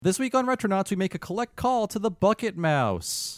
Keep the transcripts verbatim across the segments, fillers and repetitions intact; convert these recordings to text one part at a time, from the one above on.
This week on Retronauts, we make a collect call to the Bucket Mouse.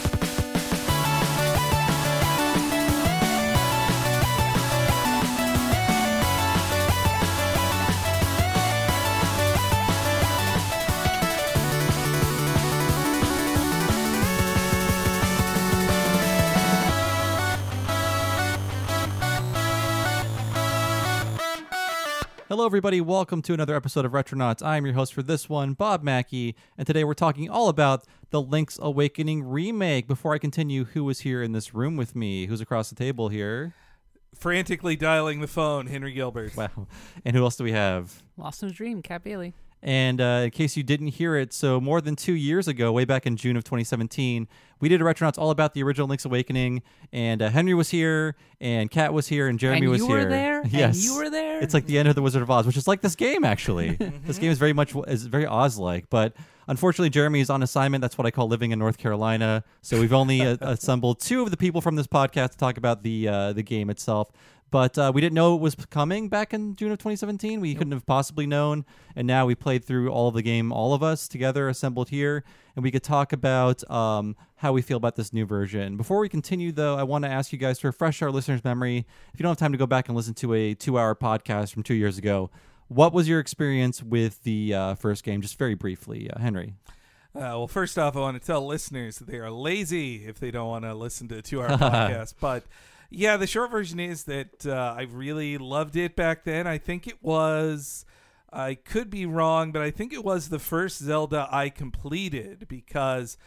Hello, everybody. Welcome to another episode of Retronauts. I'm your host for this one, Bob Mackey, and today we're talking all about the Link's Awakening remake. Before I continue, who is here in this room with me? Who's across the table here? Frantically dialing the phone, Henry Gilbert. Wow. And who else do we have? Lost in a Dream, Kat Bailey. And uh, in case you didn't hear it, so more than two years ago, way back in June of twenty seventeen, we did a Retronauts all about the original Link's Awakening, and uh, Henry was here, and Kat was here, and Jeremy and was you here. were there? Yes, and you were there. It's like the end of the Wizard of Oz, which is like this game actually. This game is very much is very Oz-like, but unfortunately, Jeremy is on assignment. That's what I call living in North Carolina. So we've only uh, assembled two of the people from this podcast to talk about the uh, the game itself. But uh, we didn't know it was coming back in June of twenty seventeen. We nope. couldn't have possibly known. And now we played through all of the game, all of us together, assembled here. And we could talk about um, how we feel about this new version. Before we continue, though, I want to ask you guys to refresh our listeners' memory. If you don't have time to go back and listen to a two-hour podcast from two years ago, what was your experience with the uh, first game? Just very briefly, uh, Henry. Uh, well, first off, I want to tell listeners that they are lazy if they don't want to listen to a two-hour podcast. But yeah, the short version is that uh, I really loved it back then. I think it was, I could be wrong, but I think it was the first Zelda I completed because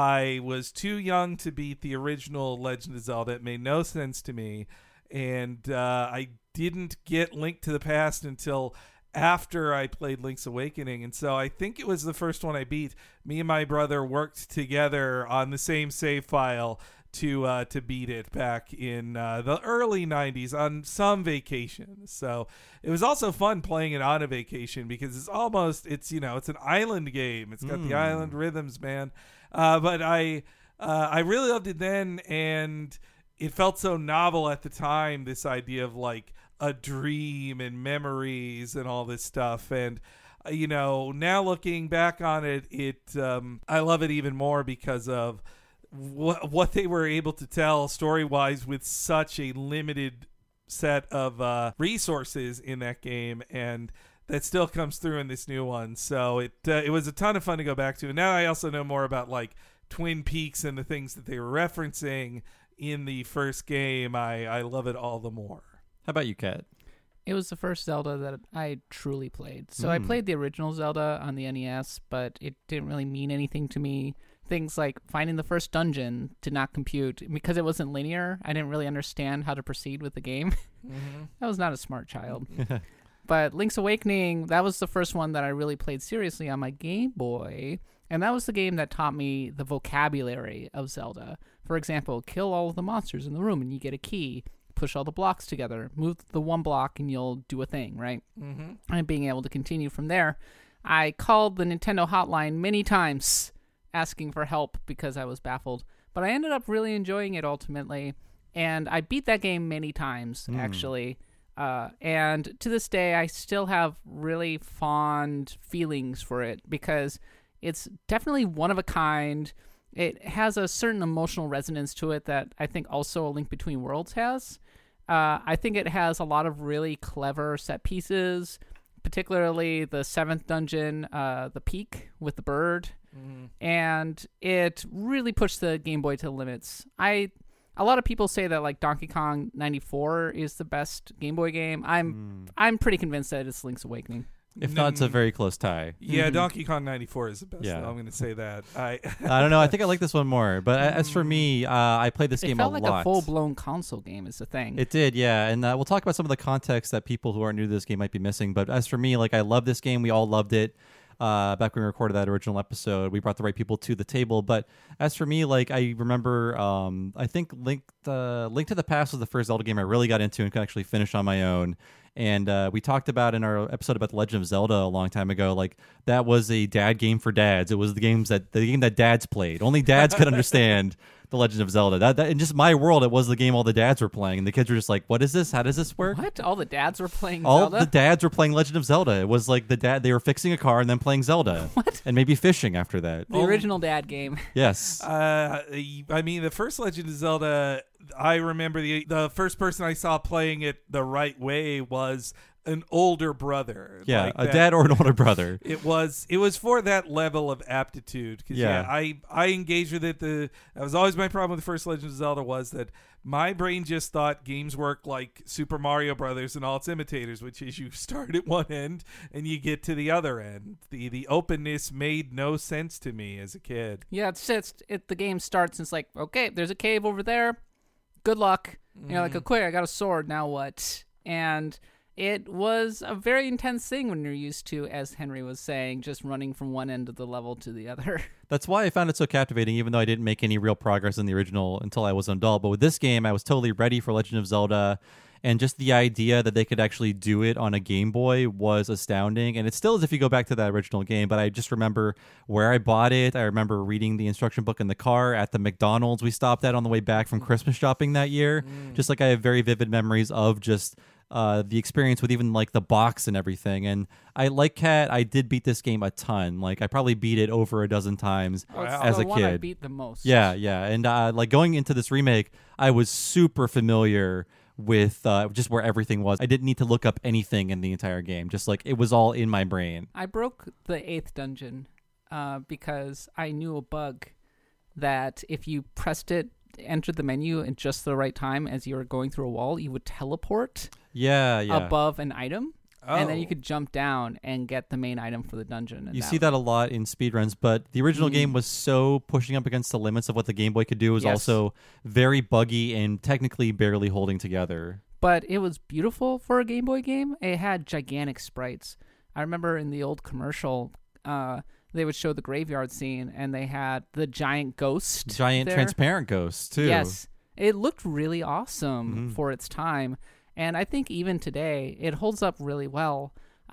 I was too young to beat the original Legend of Zelda. It made no sense to me. And uh, I didn't get Link to the Past until after I played Link's Awakening. And so I think it was the first one I beat. Me and my brother worked together on the same save file to uh, to beat it back in uh, the early nineties on some vacation. So it was also fun playing it on a vacation because it's almost, it's, you know, it's an island game. It's got mm. the island rhythms, man. Uh, but I uh, I really loved it then, and it felt so novel at the time, this idea of like a dream and memories and all this stuff. And uh, you know, now looking back on it, it um, I love it even more because of what what they were able to tell story-wise with such a limited set of uh, resources in that game, and that still comes through in this new one. So it uh, it was a ton of fun to go back to. And now I also know more about like Twin Peaks and the things that they were referencing in the first game. I, I love it all the more. How about you, Kat? It was the first Zelda that I truly played. So mm. I played the original Zelda on the N E S, but it didn't really mean anything to me. Things like finding the first dungeon did not compute because it wasn't linear. I didn't really understand how to proceed with the game. Mm-hmm. I was not a smart child. But Link's Awakening, that was the first one that I really played seriously on my Game Boy. And that was the game that taught me the vocabulary of Zelda. For example, kill all of the monsters in the room and you get a key. Push all the blocks together. Move the one block and you'll do a thing, right? Mm-hmm. And being able to continue from there. I called the Nintendo hotline many times asking for help because I was baffled. But I ended up really enjoying it ultimately. And I beat that game many times, mm. actually. Uh, and to this day, I still have really fond feelings for it because it's definitely one of a kind. It has a certain emotional resonance to it that I think also A Link Between Worlds has. Uh, I think it has a lot of really clever set pieces, particularly the seventh dungeon, uh, the peak with the bird. Mm-hmm. And it really pushed the Game Boy to the limits. I... A lot of people say that like Donkey Kong ninety-four is the best Game Boy game. I'm mm. I'm pretty convinced that it's Link's Awakening. If not, it's a very close tie. Yeah, mm-hmm. Donkey Kong ninety-four is the best. Yeah. Though. I'm going to say that. I I don't know. I think I like this one more. But as for me, uh, I played this it game a lot. It It felt like a full-blown console game is the thing. It did, yeah. And uh, we'll talk about some of the context that people who aren't new to this game might be missing. But as for me, like I love this game. We all loved it. Uh, back when we recorded that original episode, we brought the right people to the table. But as for me, like I remember, um, I think Link, uh, Link to the Past was the first Zelda game I really got into and could actually finish on my own. And uh, we talked about in our episode about The Legend of Zelda a long time ago, like that was a dad game for dads. It was the games that the game that dads played. Only dads could understand The Legend of Zelda. That, that in just my world, it was the game all the dads were playing, and the kids were just like, "What is this? How does this work?" What? All the dads were playing All Zelda? the dads were playing Legend of Zelda. It was like the dad they were fixing a car and then playing Zelda. What? And maybe fishing after that. The original dad game. Yes. Uh, I mean, the first Legend of Zelda, I remember the the first person I saw playing it the right way was an older brother. Yeah, like a that. dad or an older brother. It was it was for that level of aptitude. 'Cause, yeah. Yeah. I I engaged with it. The that was always my problem with the first Legend of Zelda was that my brain just thought games work like Super Mario Brothers and all its imitators, which is you start at one end and you get to the other end. The the openness made no sense to me as a kid. Yeah, it's just it. The game starts and it's like, okay, there's a cave over there. Good luck. You know, like, okay, I got a sword. Now what? And it was a very intense thing when you're used to, as Henry was saying, just running from one end of the level to the other. That's why I found it so captivating, even though I didn't make any real progress in the original until I was an adult. But with this game, I was totally ready for Legend of Zelda. And just the idea that they could actually do it on a Game Boy was astounding. And it still is if you go back to that original game. But I just remember where I bought it. I remember reading the instruction book in the car at the McDonald's we stopped at on the way back from Christmas shopping that year. Mm. Just like I have very vivid memories of just uh, the experience with even like the box and everything. And I, like Kat, I did beat this game a ton. Like I probably beat it over a dozen times Oh, it's as the a one I kid. beat the most. Yeah, yeah. And uh, like going into this remake, I was super familiar with uh, just where everything was. I didn't need to look up anything in the entire game. Just like it was all in my brain. I broke the eighth dungeon uh, because I knew a bug that if you pressed it, entered the menu at just the right time as you were going through a wall, you would teleport Yeah, yeah. above an item. Oh. And then you could jump down and get the main item for the dungeon. And You see that a lot in speedruns, but the original Mm. game was so pushing up against the limits of what the Game Boy could do. It was Yes. also very buggy and technically barely holding together. But it was beautiful for a Game Boy game. It had gigantic sprites. I remember in the old commercial, uh, they would show the graveyard scene, and they had the giant ghost. Giant there. transparent ghosts, too. Yes. It looked really awesome Mhm. for its time. And I think even today, it holds up really well.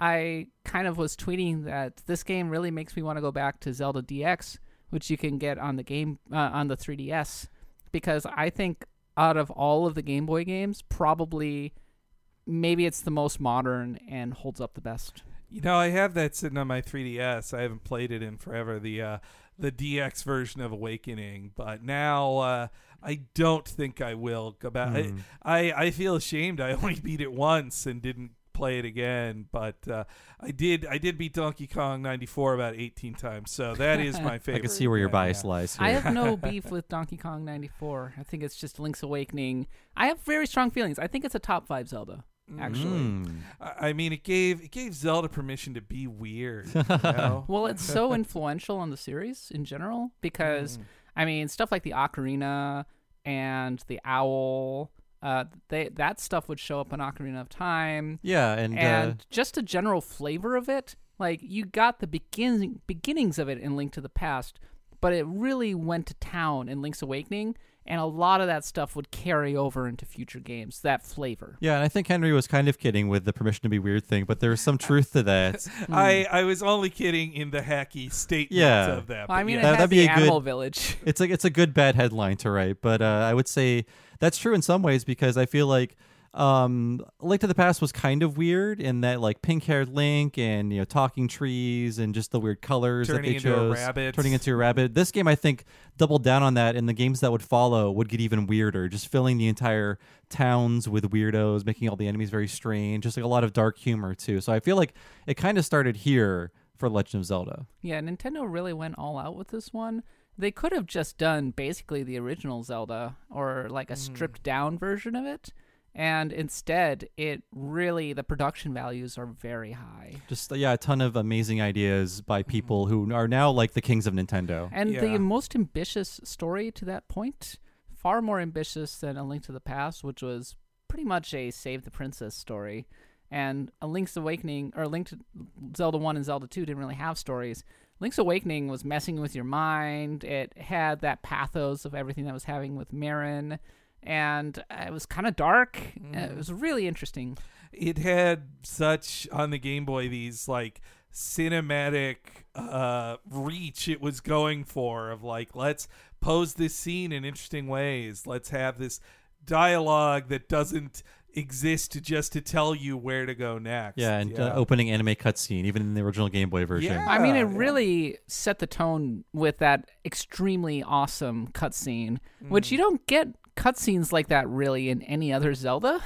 I kind of was tweeting that this game really makes me want to go back to Zelda D X, which you can get on the game uh, on the three D S, because I think out of all of the Game Boy games, probably maybe it's the most modern and holds up the best. You know, I have that sitting on my three D S. I haven't played it in forever. The uh, the D X version of Awakening, but now uh, I don't think I will go back. Hmm. I, I I feel ashamed. I only beat it once and didn't play it again. But uh, I did I did beat Donkey Kong ninety-four about eighteen times. So that is my favorite. I can see where your Yeah, bias yeah. lies here. I have no beef with Donkey Kong ninety-four. I think it's just Link's Awakening. I have very strong feelings. I think it's a top five Zelda, actually. Mm. I I mean, it gave it gave Zelda permission to be weird. You know? Well, it's so influential on the series in general because, Mm. I mean, stuff like the Ocarina and the Owl, uh, they that stuff would show up in Ocarina of Time. Yeah, and, And uh, just a general flavor of it. Like, you got the begin- beginnings of it in Link to the Past, but it really went to town in Link's Awakening, and a lot of that stuff would carry over into future games, that flavor. yeah, and I think Henry was kind of kidding with the permission to be weird thing, but there's some truth to that. I, I was only kidding in the hacky statement Yeah. of that. Well, I but mean, yeah. it That- had that'd be the a good- Animal Village. It's like it's a good bad headline to write, but uh, I would say that's true in some ways because I feel like um, Link to the Past was kind of weird in that like pink-haired Link and you know talking trees and just the weird colors Turning that they into a chose, rabbit. turning into a rabbit. This game I think doubled down on that, and the games that would follow would get even weirder, just filling the entire towns with weirdos, making all the enemies very strange, just like a lot of dark humor too. So I feel like it kind of started here for Legend of Zelda. Yeah, Nintendo really went all out with this one. They could have just done basically the original Zelda or like a stripped down version of it. And instead, it really, the production values are very high. Just yeah, a ton of amazing ideas by people who are now like the kings of Nintendo. And Yeah. the most ambitious story to that point, far more ambitious than A Link to the Past, which was pretty much a Save the Princess story. And A Link's Awakening, or Link to Zelda one and Zelda two didn't really have stories. Link's Awakening was messing with your mind. It had that pathos of everything that was happening with Marin. And it was kind of dark. It was really interesting. It had such on the Game Boy these like cinematic uh, reach it was going for of like, let's pose this scene in interesting ways. Let's have this dialogue that doesn't exist just to tell you where to go next. Yeah, and yeah. Uh, opening anime cutscene, even in the original Game Boy version. Yeah. I mean, it yeah. really set the tone with that extremely awesome cutscene, mm. which you don't get cutscenes like that really in any other Zelda.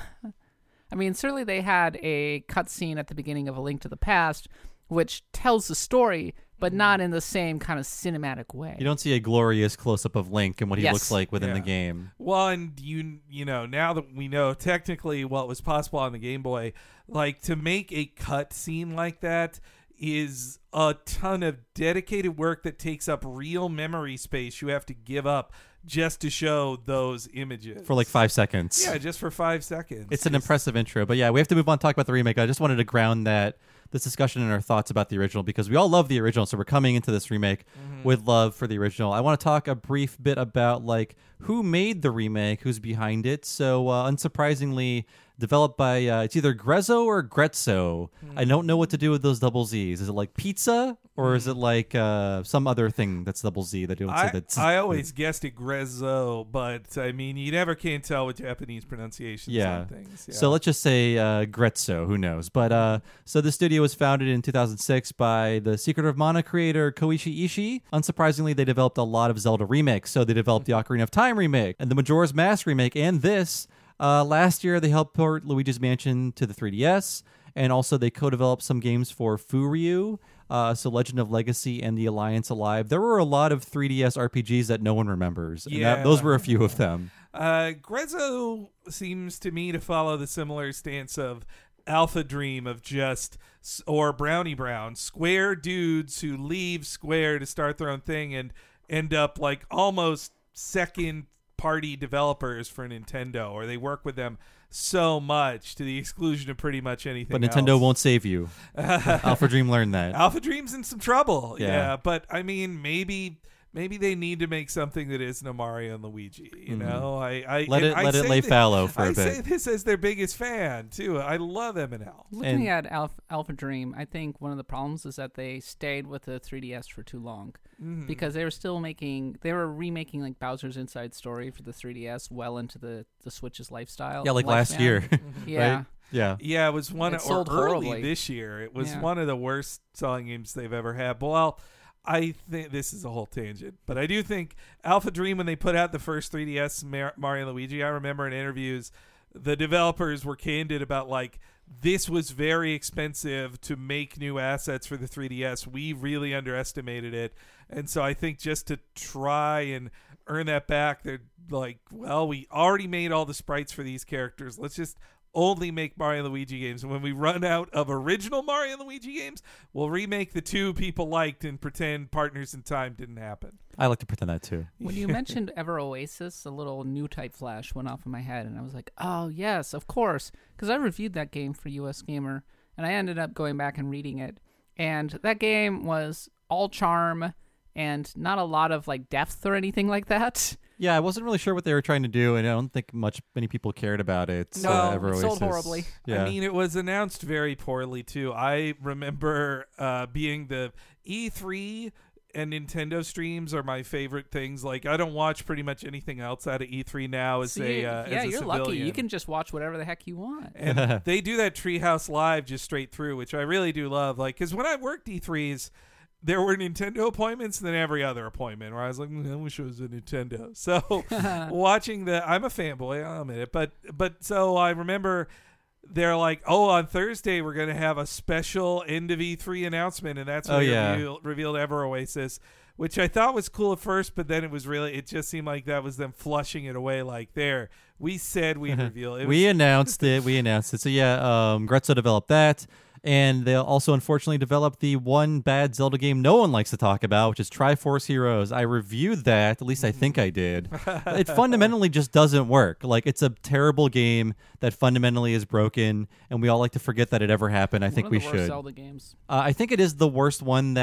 I mean, certainly they had a cutscene at the beginning of A Link to the Past, which tells the story, but not in the same kind of cinematic way. You don't see a glorious close-up of Link and what he Yes. looks like within Yeah. the game. Well, and you you know, now that we know technically what was possible on the Game Boy, like to make a cut scene like that is a ton of dedicated work that takes up real memory space you have to give up just to show those images. For like five seconds. Yeah, just for five seconds. It's an impressive intro. But yeah, we have to move on to talk about the remake. I just wanted to ground that this discussion and our thoughts about the original because we all love the original, so we're coming into this remake mm-hmm. with love for the original. I want to talk a brief bit about like who made the remake, who's behind it. So uh, unsurprisingly, developed by uh, it's either Grezzo or Grezzo. Mm. I don't know what to do with those double Z's. Is it like pizza or mm. is it like uh, some other thing that's double Z that don't I, say that? I always guessed it Grezzo, but I mean you never can tell with Japanese pronunciations yeah. on things. Yeah. So let's just say uh, Grezzo. Who knows? But uh, so the studio was founded in two thousand six by the Secret of Mana creator Koichi Ishii. Unsurprisingly, they developed a lot of Zelda remakes. So they developed the Ocarina of Time remake and the Majora's Mask remake, and this. Uh, last year, they helped port Luigi's Mansion to the three D S, and also they co-developed some games for Furyu, uh, so Legend of Legacy and The Alliance Alive. There were a lot of three D S R P Gs that no one remembers, and yeah. that, those were a few of them. Uh, Grezzo seems to me to follow the similar stance of Alpha Dream of just, or Brownie Brown, square dudes who leave Square to start their own thing and end up like almost second party developers for Nintendo, or they work with them so much to the exclusion of pretty much anything But Nintendo else. won't save you. Alpha Dream learned that. Alpha Dream's in some trouble. Yeah. Yeah. But I mean, maybe maybe they need to make something that isn't a Mario and Luigi. You mm-hmm. know, I, I let it I let it say lay that, fallow for I a bit. say this as their biggest fan too. I love M and L. Looking and, at Alpha, Alpha Dream, I think one of the problems is that they stayed with the three D S for too long mm-hmm. because they were still making, they were remaking like Bowser's Inside Story for the three D S well into the, the Switch's lifestyle. Yeah, like lifespan. last year. Yeah. Right? Yeah. Yeah, it was one It of, sold or early horribly. this year. It was Yeah. one of the worst selling games they've ever had. But well, I think this is a whole tangent, but I do think Alpha Dream, when they put out the first three D S Mar- Mario and Luigi, I remember in interviews, the developers were candid about like, this was very expensive to make new assets for the three D S. We really underestimated it. And so I think just to try and earn that back, they're like, well, we already made all the sprites for these characters. Let's just only make Mario and Luigi games. And when we run out of original Mario and Luigi games, we'll remake the two people liked and pretend Partners in Time didn't happen. I like to pretend that too. When you mentioned Ever Oasis, a little new type flash went off in my head, and I was like, oh, yes, of course. Because I reviewed that game for U S Gamer, and I ended up going back and reading it. And that game was all charm and not a lot of like depth or anything like that. Yeah, I wasn't really sure what they were trying to do, and I don't think much many people cared about it. No, uh, Ever it sold Oasis. horribly. Yeah. I mean, it was announced very poorly, too. I remember uh, being the E three and Nintendo streams are my favorite things. Like, I don't watch pretty much anything else out of E three now as See, a uh, yeah, as a you're civilian. lucky. You can just watch whatever the heck you want. And they do that Treehouse Live just straight through, which I really do love. Like, because when I worked E threes, there were Nintendo appointments and then every other appointment where I was like, mm, I wish it was a Nintendo. So watching the, I'm a fanboy, I'll admit it. But, but so I remember they're like, oh, on Thursday we're going to have a special end of E three announcement. And that's when Oh, they yeah. revealed, revealed Ever Oasis, which I thought was cool at first, but then it was really, it just seemed like that was them flushing it away. Like, there, we said we'd reveal it. we was, announced it. We announced it. So yeah, um, Grezzo developed that. And they also unfortunately developed the one bad Zelda game no one likes to talk about, which is Triforce Heroes. I reviewed that, at least I think I did. It fundamentally just doesn't work. Like, it's a terrible game that fundamentally is broken, and we all like to forget that it ever happened. I think One we of the worst should. Zelda games. Uh, I think it is the worst one that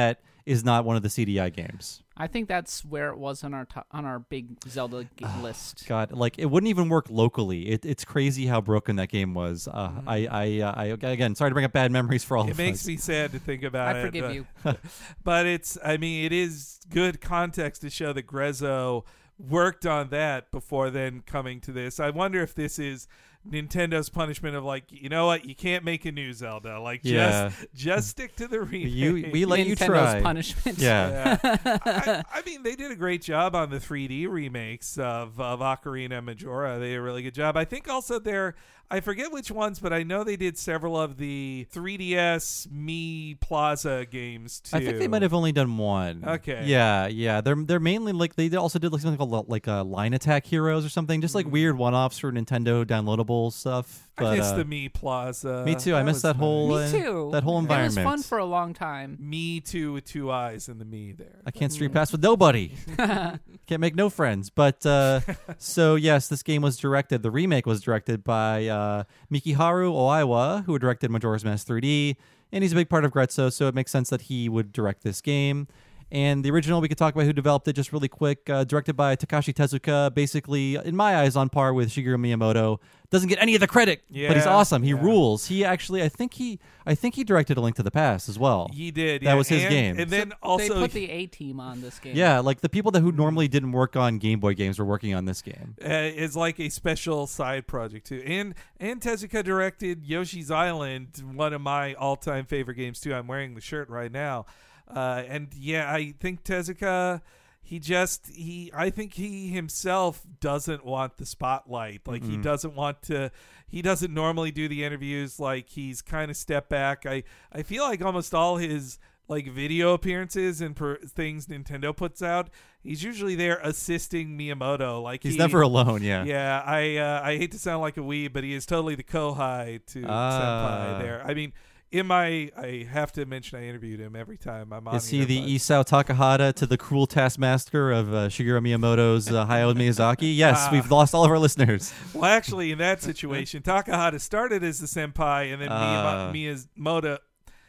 is not one of the C D I games. I think that's where it was on our to- on our big Zelda g- list. God, like it wouldn't even work locally. It, it's crazy how broken that game was. Uh, Mm-hmm. I, I, uh, I, again, sorry to bring up bad memories for all It of makes us. me sad to think about I it. forgive but, you. but it's, I mean, it is good context to show that Grezzo worked on that before then coming to this. I wonder if this is Nintendo's punishment of like, you know what, you can't make a new Zelda. Like, Yeah. just just stick to the remake. You, we let you Nintendo's try. punishment. Yeah. Yeah. I, I mean, they did a great job on the three D remakes of, of Ocarina and Majora. They did a really good job. I think also they're, I forget which ones, but I know they did several of the three D S Mii Plaza games too. I think they might have only done one. Okay. Yeah, yeah. They're they're mainly like they also did like something called like uh, Line Attack Heroes or something, just like weird one-offs for Nintendo downloadable stuff. But, I miss uh, the Mii Plaza. me too. I miss was that nice. whole Me uh, too. that whole It environment. was fun for a long time. Me too with two eyes and the me there. I can't street pass with nobody. Can't make no friends. But uh, so yes, this game was directed. The remake was directed by uh, Mikiharu Oiwa, who directed Majora's Mask three D, and he's a big part of Grezzo, so it makes sense that he would direct this game. And the original, we could talk about who developed it just really quick. Uh, directed by Takashi Tezuka, basically, in my eyes, on par with Shigeru Miyamoto. Doesn't get any of the credit, but he's Yeah, awesome. He yeah. rules. He actually, I think he, I think he directed A Link to the Past as well. He did. That yeah. was his and, game. And then they also put the A team on this game. Yeah, like the people that who normally didn't work on Game Boy games were working on this game. uh, is like a special side project too. And and Tezuka directed Yoshi's Island, one of my all-time favorite games too. I'm wearing the shirt right now. Uh, and yeah, I think Tezuka, he just he I think he himself doesn't want the spotlight. Like he doesn't want to he doesn't normally do the interviews. Like he's kind of stepped back. I I feel like almost all his like video appearances and per- things Nintendo puts out, he's usually there assisting Miyamoto. Like He's he, never alone, yeah. Yeah, I uh, I hate to sound like a weeb, but he is totally the kohai to Ah. Senpai there. I mean, in my, I have to mention I interviewed him every time I'm on Is he here, the but- Isao Takahata to the cruel taskmaster of uh, Shigeru Miyamoto's uh, Hayao Miyazaki? Yes, Ah. we've lost all of our listeners. Well, actually, in that situation, Takahata started as the senpai, and then Ah. Miyama- Miyamoto,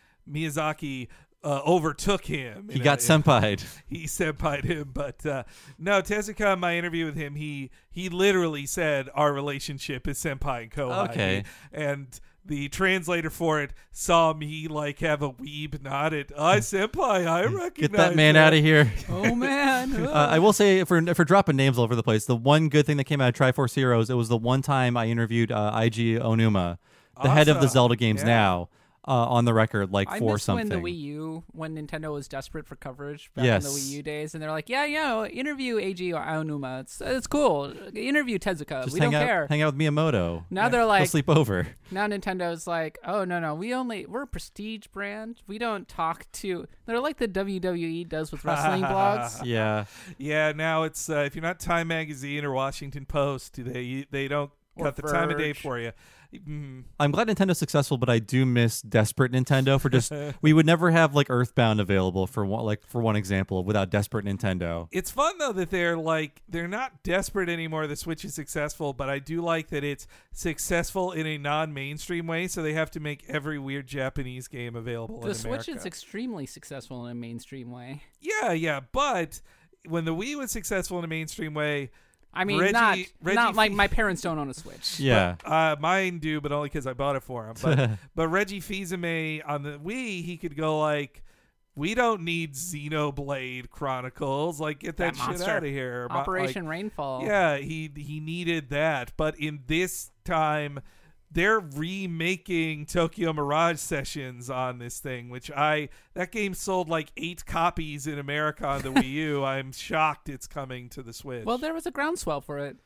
Miyazaki uh, overtook him. He in got a- senpai'd. He senpai'd him, but uh, no, Tezuka, in my interview with him, he he literally said our relationship is senpai and kohai. Okay. And the translator for it saw me like have a weeb nod at, I senpai, I recognize Get that man out of here. Oh man. Uh, I will say, if we're, if we're dropping names all over the place, the one good thing that came out of Triforce Heroes, it was the one time I interviewed uh, Eiji Onuma, the head of the Awesome. Zelda games Yeah. now, uh, on the record, like I for miss something. when the Wii U, when Nintendo was desperate for coverage back Yes. in the Wii U days, and they're like, yeah, yeah, interview Eiji Aonuma. It's it's cool. Interview Tezuka. Just we hang don't out, care. hang out with Miyamoto. Now they're He'll like, sleep over. now Nintendo's like, oh no no, we only we're a prestige brand. We don't talk to. They're like the W W E does with wrestling blogs. Yeah. Yeah, now it's uh, if you're not Time Magazine or Washington Post, they they don't Or cut the time of day Verge. for you. Mm. I'm glad Nintendo's successful, but I do miss desperate Nintendo for just we would never have like Earthbound available for one like for one example without desperate Nintendo. It's fun though that they're like they're not desperate anymore. The Switch is successful, but I do like that it's successful in a non-mainstream way. So they have to make every weird Japanese game available The in Switch America. is extremely successful in a mainstream way. yeah, yeah, but when the Wii was successful in a mainstream way, I mean, Reggie- not Reggie not my Fee- my parents don't own a Switch. Yeah. uh, mine do, but only because I bought it for him. But but Reggie Fils-Aimé on the Wii, he could go like, we don't need Xenoblade Chronicles. Like, get that, That shit monster. out of here. Mo- Operation like, Rainfall. Yeah, he he needed that. But in this time, they're remaking Tokyo Mirage Sessions on this thing, which I that game sold like eight copies in America on the Wii U. I'm shocked it's coming to the Switch. Well, there was a groundswell for it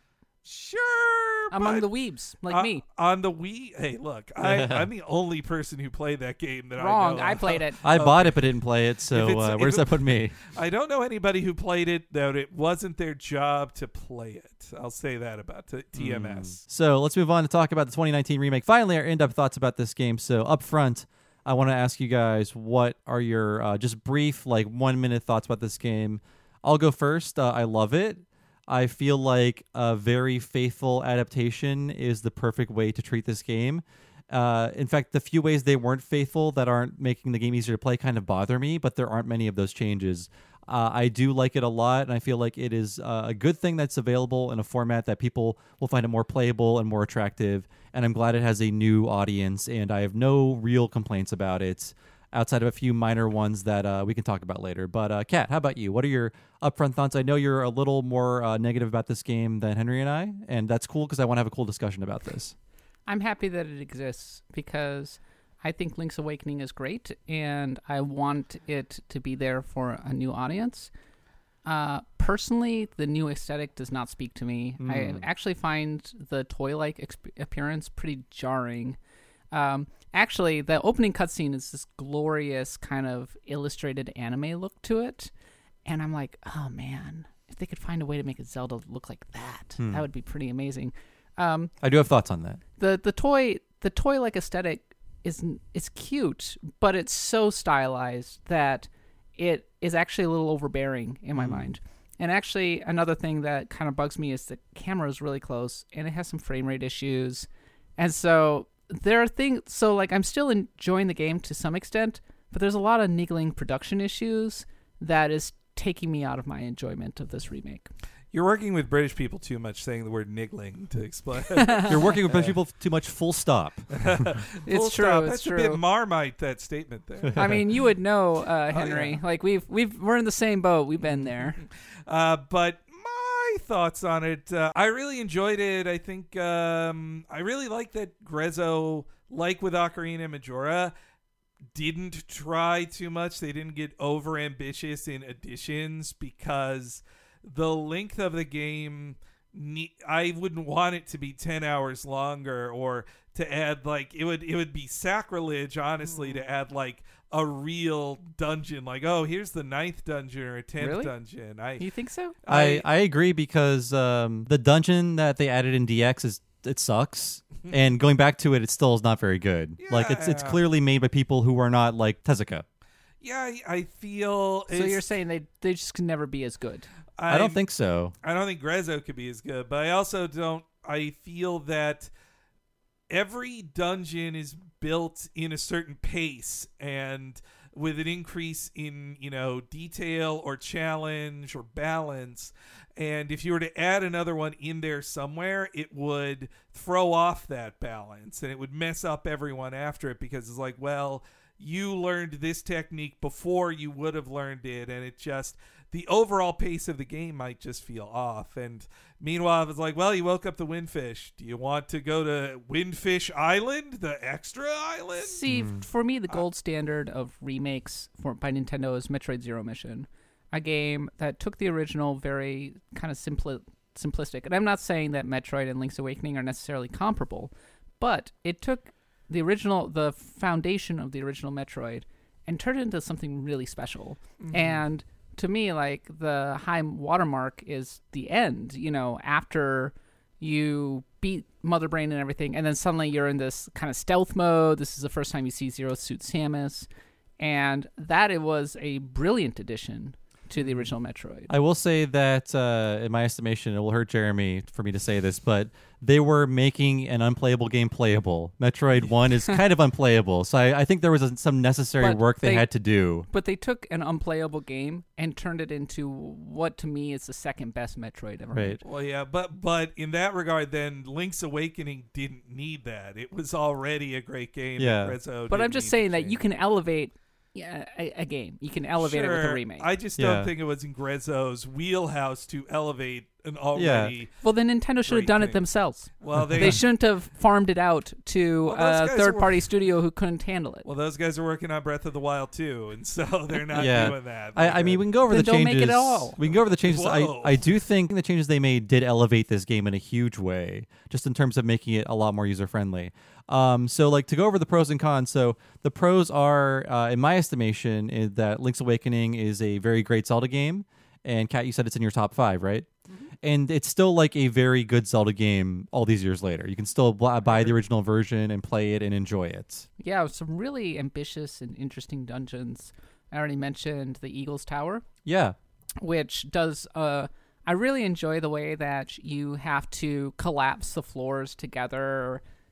sure, among but- the weebs like uh, me. on the Wii. Hey, look, I, I'm the only person who played that game that Wrong. I know. I of. played it. I bought it but didn't play it, If so it's- uh, if where does it- that put me? I don't know anybody who played it that it wasn't their job to play it. I'll say that about t- T M S. So let's move on to talk about the twenty nineteen remake. Finally, our in-depth thoughts about this game. So up front, I want to ask you guys, what are your uh, just brief, like one-minute thoughts about this game? I'll go first. Uh, I love it. I feel like a very faithful adaptation is the perfect way to treat this game. Uh, in fact, the few ways they weren't faithful that aren't making the game easier to play kind of bother me, but there aren't many of those changes. Uh, I do like it a lot, and I feel like it is uh, a good thing that's available in a format that people will find it more playable and more attractive, and I'm glad it has a new audience, and I have no real complaints about it, outside of a few minor ones that uh, we can talk about later. But, uh, Kat, how about you? What are your upfront thoughts? I know you're a little more uh, negative about this game than Henry and I, and that's cool because I want to have a cool discussion about this. I'm happy that it exists because I think Link's Awakening is great, and I want it to be there for a new audience. Uh, personally, the new aesthetic does not speak to me. Mm. I actually find the toy-like exp- appearance pretty jarring. Um, actually, the opening cutscene is this glorious kind of illustrated anime look to it, and I'm like, oh man, if they could find a way to make a Zelda look like that, hmm. that would be pretty amazing. Um, I do have thoughts on that. The the toy the toy like aesthetic is it's cute, but it's so stylized that it is actually a little overbearing in my mm. mind. And actually, another thing that kind of bugs me is the camera is really close, and it has some frame rate issues. And so there are things. So like I'm still enjoying the game to some extent, but there's a lot of niggling production issues that is taking me out of my enjoyment of this remake. You're working with British people too much, saying the word niggling to explain. You're working with British people too much, full stop. It's full true. Stop. It's That's true. a bit Marmite, that statement there. I mean, you would know, uh, Henry. Oh, yeah. Like we've we've we're in the same boat. We've been there. Uh, but my thoughts on it, uh, I really enjoyed it. I think um, I really like that Grezzo, like with Ocarina and Majora, didn't try too much. They didn't get over ambitious in additions because the length of the game, I wouldn't want it to be ten hours longer, or to add like it would it would be sacrilege, honestly, to add like a real dungeon, like, oh, here's the ninth dungeon or a tenth really? dungeon. I You think so? I, I agree because um, the dungeon that they added in D X is it sucks, and going back to it, it still is not very good. Yeah. Like it's it's clearly made by people who are not like Tezuka. Yeah, I, I feel. So you're saying they they just can never be as good. I, I don't think so. I don't think Grezzo could be as good, but I also don't. I feel that every dungeon is built in a certain pace and with an increase in, you know, detail or challenge or balance. And if you were to add another one in there somewhere, it would throw off that balance and it would mess up everyone after it, because it's like, well, you learned this technique before you would have learned it, and it just, the overall pace of the game might just feel off. And meanwhile, it's like, well, you woke up the Windfish. Do you want to go to Windfish Island, the extra island? See, mm. for me, the gold standard of remakes for by Nintendo is Metroid Zero Mission, a game that took the original very kind of simpli- simplistic. And I'm not saying that Metroid and Link's Awakening are necessarily comparable, but it took the original, the foundation of the original Metroid, and turned it into something really special. Mm-hmm. And to me, like, the high watermark is the end, you know, after you beat Mother Brain and everything, and then suddenly you're in this kind of stealth mode. This is the first time you see Zero Suit Samus, and that it was a brilliant addition to the original Metroid. I will say that, uh, in my estimation, it will hurt Jeremy for me to say this, but they were making an unplayable game playable. Metroid one is kind of unplayable, so I, I think there was a, some necessary but work they, they had to do. But they took an unplayable game and turned it into what, to me, is the second best Metroid ever right. made. Well, yeah, but but in that regard, then Link's Awakening didn't need that. It was already a great game. Yeah. Grezzo But I'm just saying that change. you can elevate yeah, a, a game. You can elevate sure. it with a remake. I just Yeah. don't think it was in Grezzo's wheelhouse to elevate an already. Yeah. Well, then Nintendo should have Great done it thing. themselves. Well, they, They shouldn't have farmed it out to Well, those a guys third-party were- studio who couldn't handle it. Well, those guys are working on Breath of the Wild too, and so they're not Yeah. doing that. I, I mean, we can go over Then the don't changes. make it at all. We can go over the changes. I, Whoa. I do think the changes they made did elevate this game in a huge way, just in terms of making it a lot more user-friendly. Um, so, like, to go over the pros and cons. So, the pros are, uh, in my estimation, is that Link's Awakening is a very great Zelda game. And, Kat, you said it's in your top five, right? Mm-hmm. And it's still, like, a very good Zelda game all these years later. You can still b- buy the original version and play it and enjoy it. Yeah, some really ambitious and interesting dungeons. I already mentioned the Eagle's Tower, Yeah. which does... Uh, I really enjoy the way that you have to collapse the floors together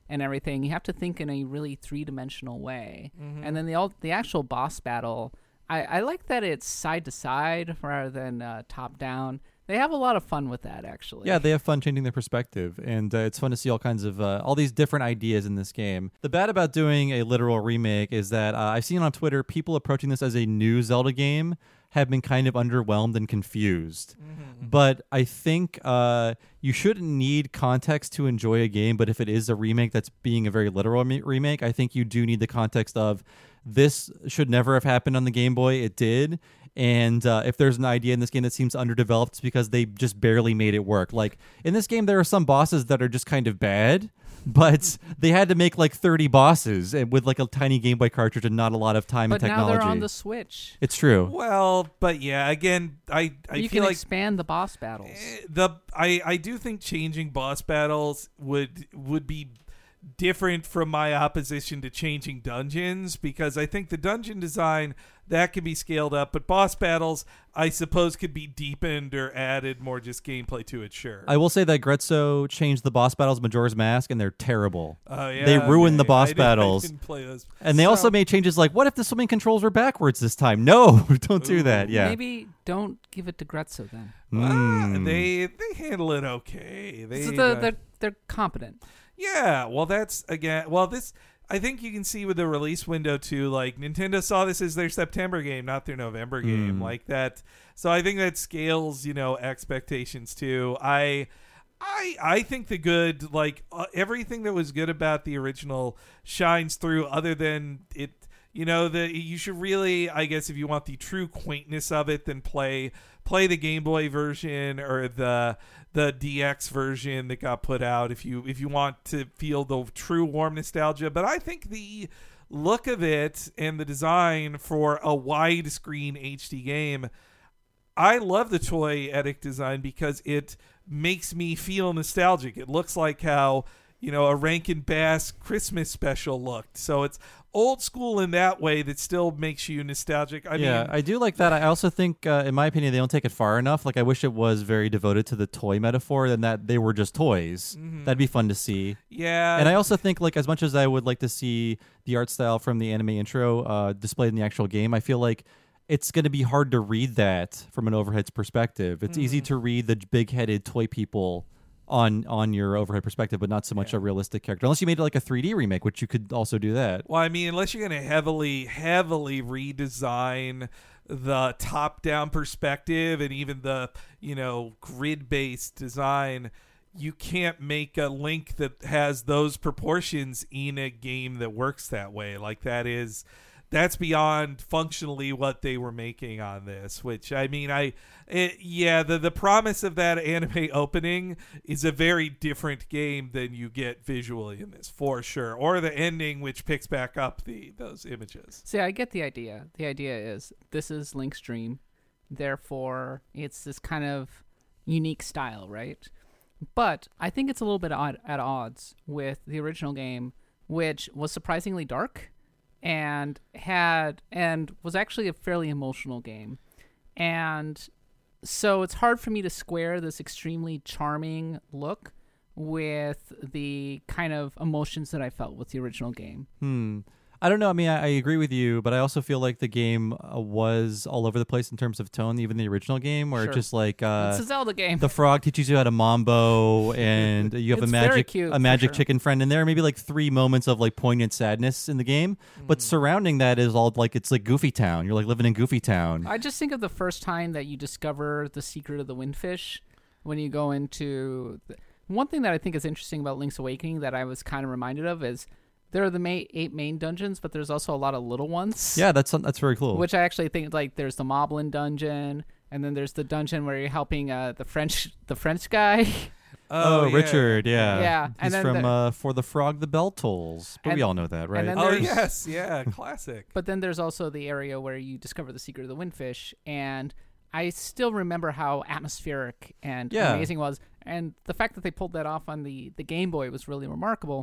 and everything, you have to think in a really three-dimensional way. Mm-hmm. And then the ul- the actual boss battle, I, I like that it's side to side rather than uh, top down. They have a lot of fun with that, actually. Yeah, they have fun changing their perspective, and uh, it's fun to see all kinds of uh, all these different ideas in this game. The bad about doing a literal remake is that uh, I've seen on Twitter people approaching this as a new Zelda game have been kind of underwhelmed and confused. Mm-hmm. But I think uh, you shouldn't need context to enjoy a game, but if it is a remake that's being a very literal me- remake, I think you do need the context of this should never have happened on the Game Boy. It did. And uh, if there's an idea in this game that seems underdeveloped, it's because they just barely made it work. Like, in this game, there are some bosses that are just kind of bad, but they had to make like thirty bosses and with like a tiny Game Boy cartridge and not a lot of time but and technology. now they're on the Switch. It's true. Well, but yeah, again, I, I you feel can like expand the boss battles. eh, the I, I do think changing boss battles would would be different from my opposition to changing dungeons, because I think the dungeon design that can be scaled up, but boss battles I suppose could be deepened or added more just gameplay to it. Sure. I will say that Grezzo changed the boss battles Majora's Mask, and they're terrible. Oh yeah, They ruined the okay. boss I didn't- battles. I didn't play those. And they So- also made changes like, what if the swimming controls were backwards this time? No, don't do Ooh. that. Yeah. Maybe don't give it to Grezzo then. Ah, Mm. they they handle it okay. They So the, uh, they're, they're competent. Yeah, well, that's again. Well, this I think you can see with the release window too. Like Nintendo saw this as their September game, not their November game, Mm. like that. So I think that scales, you know, expectations too. I, I, I think the good, like uh, everything that was good about the original shines through. Other than it, you know, the you should really, I guess, if you want the true quaintness of it, then play play the Game Boy version or the the D X version that got put out if you if you want to feel the true warm nostalgia. But I think the look of it and the design for a widescreen H D game, I love the toyetic design because it makes me feel nostalgic. It looks like how, you know, a Rankin Bass Christmas special looked. So it's old school in that way that still makes you nostalgic. I yeah, mean, I do like that. I also think, uh, in my opinion, they don't take it far enough. Like, I wish it was very devoted to the toy metaphor and that they were just toys. Mhm. That'd be fun to see. yeah. And I also think, like, as much as I would like to see the art style from the anime intro uh, displayed in the actual game, I feel like it's going to be hard to read that from an overhead's perspective. It's easy Mhm. to read the big-headed toy people on on your overhead perspective, but not so much Yeah. a realistic character. Unless you made it like a three D remake, which you could also do that. Well, I mean, unless you're going to heavily, heavily redesign the top-down perspective and even the, you know, grid-based design, you can't make a Link that has those proportions in a game that works that way. Like, that is... That's beyond functionally what they were making on this, which, I mean, I, it, yeah, the, the promise of that anime opening is a very different game than you get visually in this, for sure. Or the ending, which picks back up the those images. See, I get the idea. The idea is this is Link's dream. Therefore, it's this kind of unique style, right? But I think it's a little bit odd, at odds with the original game, which was surprisingly dark and had and was actually a fairly emotional game. And so it's hard for me to square this extremely charming look with the kind of emotions that I felt with the original game. Hmm. I don't know. I mean, I, I agree with you, but I also feel like the game uh, was all over the place in terms of tone, even the original game, where Sure. it just like uh, It's a Zelda game. the frog teaches you how to mambo, and you have It's a very magic cute, a for magic sure. chicken friend in there. Maybe like three moments of like poignant sadness in the game, but surrounding that is all like it's like Goofy Town. You're like living in Goofy Town. I just think of the first time that you discover the secret of the windfish when you go into... The, one thing that I think is interesting about Link's Awakening that I was kind of reminded of is there are the ma- eight main dungeons, but there's also a lot of little ones. Yeah, that's that's very cool. Which I actually think, like, there's the Moblin dungeon, and then there's the dungeon where you're helping uh, the French the French guy. oh, yeah. Richard, yeah, Yeah, He's and then from the- uh, For the Frog, the Bell Tolls. But we And- all know that, right? then Oh, there's- yes. Yeah, classic. But then there's also the area where you discover the secret of the windfish, and I still remember how atmospheric and Yeah. amazing it was, and the fact that they pulled that off on the, the Game Boy was really remarkable.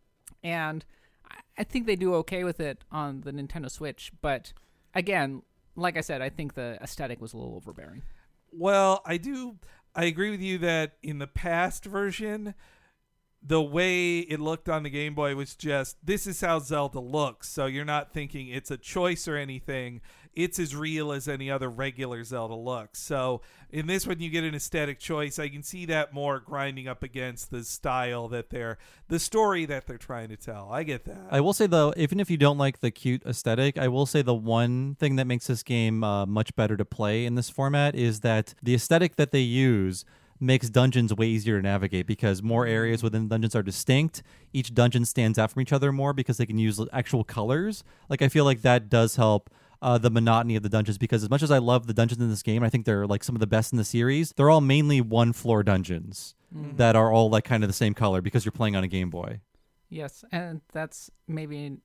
And I- I think they do okay with it on the Nintendo Switch, but again, like I said, I think the aesthetic was a little overbearing. Well, I do. I agree with you that in the past version, the way it looked on the Game Boy was just, this is how Zelda looks. So you're not thinking it's a choice or anything. It's as real as any other regular Zelda looks. So in this one, you get an aesthetic choice. I can see that more grinding up against the style that they're, the story that they're trying to tell. I get that. I will say, though, even if you don't like the cute aesthetic, I will say the one thing that makes this game uh, much better to play in this format is that the aesthetic that they use makes dungeons way easier to navigate because more areas within dungeons are distinct. Each dungeon stands out from each other more because they can use actual colors. Like, I feel like that does help uh, the monotony of the dungeons, because as much as I love the dungeons in this game, I think they're like some of the best in the series, they're all mainly one floor dungeons mm. that are all like kind of the same color because you're playing on a Game Boy. Yes, and that's maybe...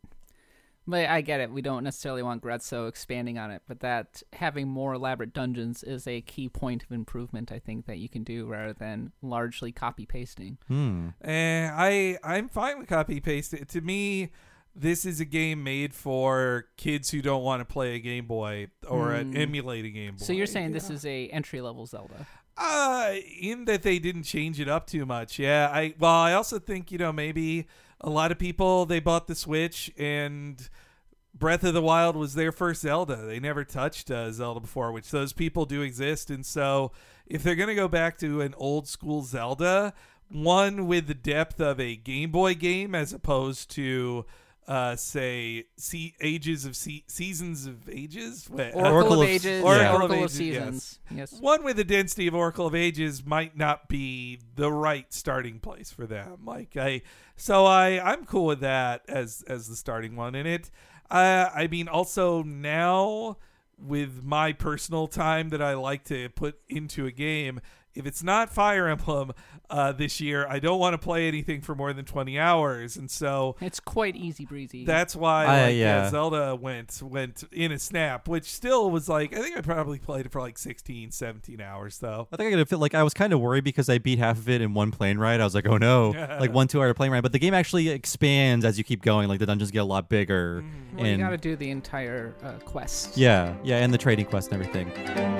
But I get it. We don't necessarily want Grezzo expanding on it, but that having more elaborate dungeons is a key point of improvement, I think, that you can do rather than largely copy-pasting. Hmm. And I, I'm fine with copy-pasting. To me, this is a game made for kids who don't want to play a Game Boy or Mm. emulate a Game Boy. So you're saying Yeah. this is a entry-level Zelda? Uh, in that they didn't change it up too much. Yeah. I well, I also think, you know, maybe a lot of people, they bought the Switch and Breath of the Wild was their first Zelda. They never touched uh, Zelda before, which those people do exist. And so if they're going to go back to an old school Zelda, one with the depth of a Game Boy game as opposed to uh, say, see, Ages of se- Seasons of Ages? Wait, Oracle, Oracle of of- Ages, Oracle Oracle, of of, Ages, Seasons. Yes. One with the density of Oracle of Ages might not be the right starting place for them. Like I, so I, I'm cool with that as as the starting one. And it, uh, I mean, also now with my personal time that I like to put into a game, if it's not Fire Emblem uh, this year, I don't want to play anything for more than twenty hours, and so It's quite easy breezy. that's why I- like, yeah, yeah. Zelda went went in a snap, which still was like, I think I probably played it for like sixteen, seventeen hours though. I think I could feel like I was kind of worried because I beat half of it in one plane ride. I was like, oh no, like one two hour plane ride. But the game actually expands as you keep going. Like the dungeons get a lot bigger. well, you and got to do the entire uh, quest. yeah, yeah, and the trading quest and everything.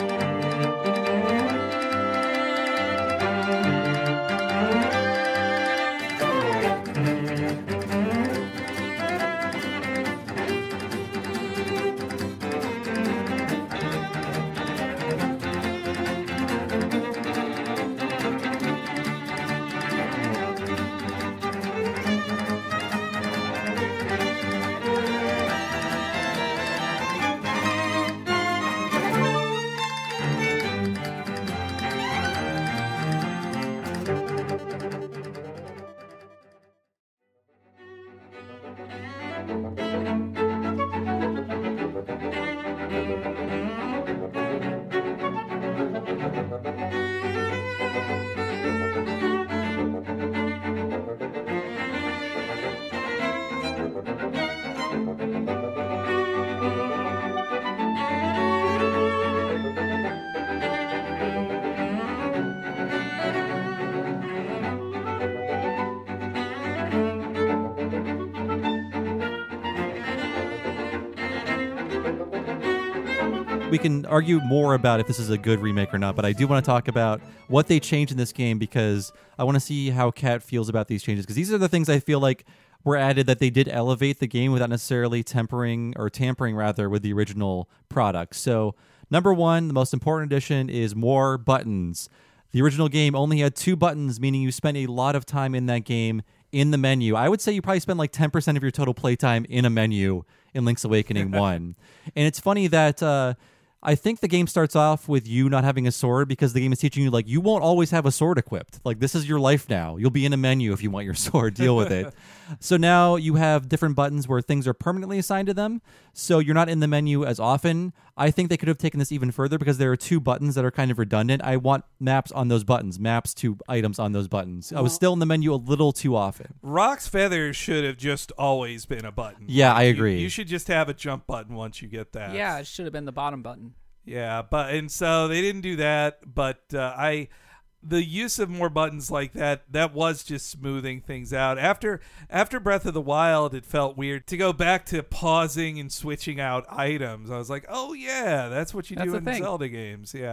We can argue more about if this is a good remake or not, but I do want to talk about what they changed in this game because I want to see how Kat feels about these changes, because these are the things I feel like were added that they did elevate the game without necessarily tempering or tampering rather with the original product. So number one, the most important addition is more buttons. The original game only had two buttons, meaning you spent a lot of time in that game in the menu. I would say you probably spend like ten percent of your total playtime in a menu in Link's Awakening one. And it's funny that uh, I think the game starts off with you not having a sword because the game is teaching you, like, you won't always have a sword equipped. Like, this is your life now. You'll be in a menu if you want your sword. Deal with it. So now you have different buttons where things are permanently assigned to them. So you're not in the menu as often. I think they could have taken this even further because there are two buttons that are kind of redundant. I want maps on those buttons, maps to items on those buttons. I was still in the menu a little too often. Rock's Feathers should have just always been a button. Yeah, I You- agree. You, should just have a jump button once you get that. Yeah, it should have been the bottom button. Yeah, but and so they didn't do that, but uh, I the use of more buttons like that, that was just smoothing things out. After after Breath of the Wild, it felt weird to go back to pausing and switching out items. I was like, "Oh yeah, that's what you That's do the in thing. Zelda games." Yeah.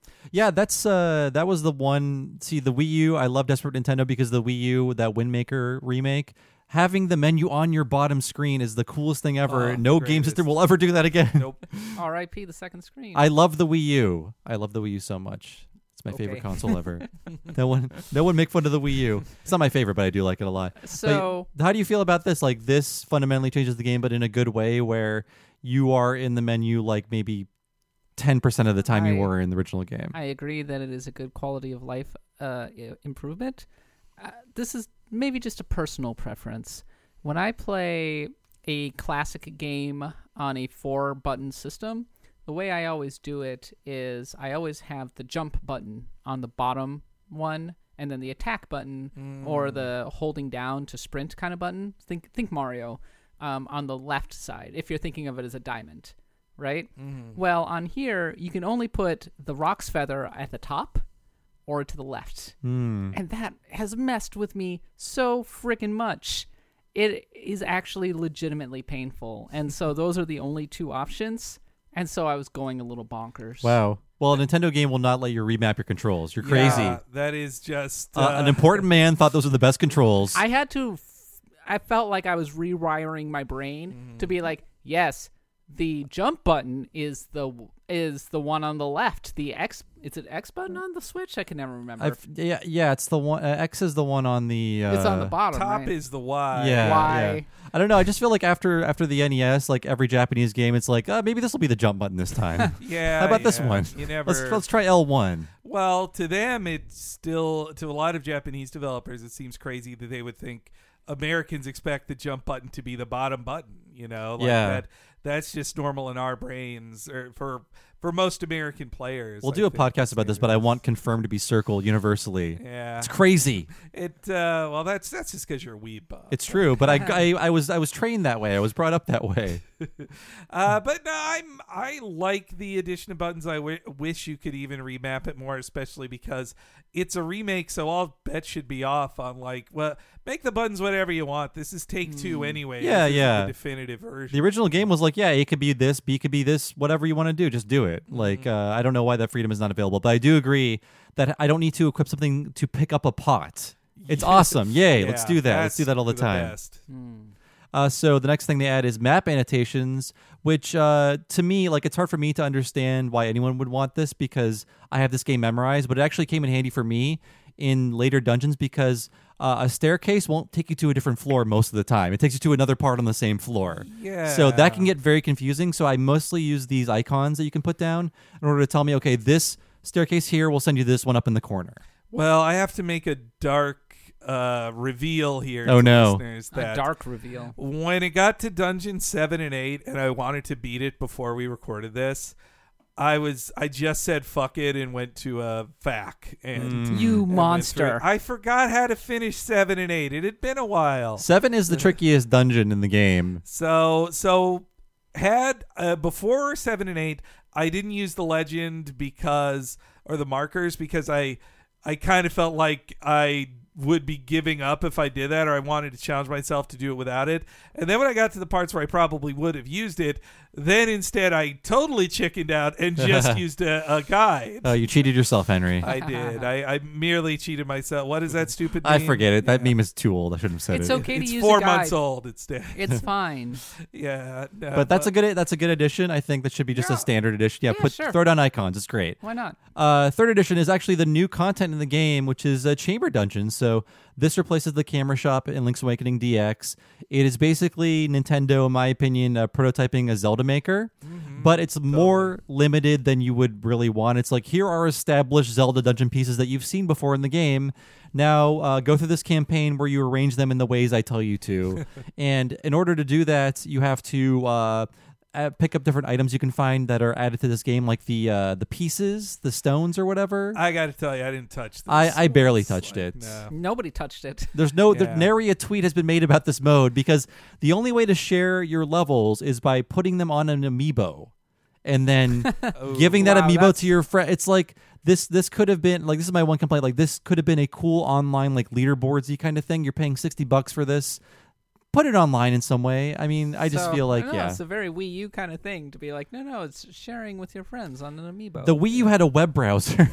Yeah, that's uh that was the one. See, the Wii U, I love Desperate Nintendo because the Wii U, that Wind Waker remake, having the menu on your bottom screen is the coolest thing ever. Oh, no the game system greatest. will ever do that again. Nope. R I P the second screen. I love the Wii U. I love the Wii U so much. It's my favorite Okay. console ever. no one no one make fun of the Wii U. It's not my favorite, but I do like it a lot. so But how do you feel about this? Like, this fundamentally changes the game, but in a good way, where you are in the menu like maybe ten percent of the time you I- were in the original game. I agree that it is a good quality of life uh, i- improvement. Uh, this is maybe just a personal preference. When I play a classic game on a four-button system, the way I always do it is I always have the jump button on the bottom one, and then the attack button or the holding down to sprint kind of button. Think think Mario um, on the left side, if you're thinking of it as a diamond, right? Well, on here, you can only put the Rock's Feather at the top or to the left. Hmm. And that has messed with me so freaking much. It is actually legitimately painful. And so those are the only two options. And so I was going a little bonkers. Wow. Well, a Nintendo game will not let you remap your controls. You're crazy. Yeah, that is just Uh, uh, an important man thought those were the best controls. I had to, f- I felt like I was rewiring my brain to be like, yes, the jump button is the is the one on the left. The X, is it X button on the Switch? I can never remember. I've, yeah, yeah, it's the one. Uh, X is the one on the. Uh, it's on the bottom, top right? is the Y. Yeah, Why? yeah. I don't know. I just feel like after after the N E S, like every Japanese game, it's like uh, maybe this will be the jump button this time. Yeah. How about this yeah. one? You never. let's let's try L one. Well, to them, it's still to a lot of Japanese developers. It seems crazy that they would think Americans expect the jump button to be the bottom button. You know, like Yeah. that. That's just normal in our brains, or for for most American players. We'll I do a think podcast that's about this, standard. but I want confirmed to be circle universally. Yeah. It's crazy. It. Uh, well, that's that's just because you're a weeb buff. It's true, but I, I I was I was trained that way. I was brought up that way. Uh, but no, I'm I like the addition of buttons. I w- wish you could even remap it more, especially because it's a remake, so all bets should be off on like, well, make the buttons whatever you want. This is Take Two anyway. Yeah, This isn't yeah. the definitive version. The original game was like, yeah, A could be this, B could be this, whatever you want to do, just do it. Like, uh, I don't know why that freedom is not available, but I do agree that I don't need to equip something to pick up a pot. It's awesome. Yay, let's Yeah, do that. Let's that's do that all the time. best. Uh, so the next thing they add is map annotations, which uh, to me, like, it's hard for me to understand why anyone would want this because I have this game memorized, but it actually came in handy for me in later dungeons because uh, a staircase won't take you to a different floor most of the time. It takes you to another part on the same floor. Yeah. So that can get very confusing. So I mostly use these icons that you can put down in order to tell me, okay, this staircase here will send you this one up in the corner. Well, I have to make a dark uh, reveal here. Oh, to no. listeners, A that dark reveal. when it got to dungeon seven and eight, and I wanted to beat it before we recorded this, I was I just said fuck it and went to a F A Q and You and went monster. through it. I forgot how to finish seven and eight. It had been a while. Seven is the trickiest dungeon in the game. So so had uh, before seven and eight, I didn't use the legend because or the markers because I I kind of felt like I would be giving up if I did that, or I wanted to challenge myself to do it without it. And then when I got to the parts where I probably would have used it, then instead I totally chickened out and just used a, a guide. Uh, you cheated yourself, Henry. I did. I, I merely cheated myself. What is that stupid I meme? forget it. That Yeah. meme is too old. I shouldn't have said It's it. okay to It's use four a guide. months old instead. It's fine. Yeah. no, But that's a good that's a good addition. I think that should be just Yeah. a standard edition. Yeah, Yeah, put sure. throw down icons. It's great. Why not? Uh, third edition is actually the new content in the game, which is a chamber dungeon. So this replaces the camera shop in Link's Awakening D X. It is basically Nintendo, in my opinion, uh, prototyping a Zelda Maker, but it's more limited than you would really want. It's like, here are established Zelda dungeon pieces that you've seen before in the game. Now uh, go through this campaign where you arrange them in the ways I tell you to. And in order to do that, you have to uh, uh, pick up different items you can find that are added to this game, like the uh, the pieces, the stones or whatever. I got to tell you, I didn't touch this. I- I barely once. touched Like, it. no. Nobody touched it. There's no, Yeah. there, nary a tweet has been made about this mode because the only way to share your levels is by putting them on an amiibo and then giving that Wow, amiibo that's- to your friend. It's like this. This could have been like this is my one complaint. Like this could have been a cool online like leaderboardsy kind of thing. You're paying sixty bucks for this. put it online in some way. I mean, I just So, feel like I don't know, yeah. it's a very Wii U kind of thing to be like, no, no, it's sharing with your friends on an Amiibo. The Wii U had a web browser.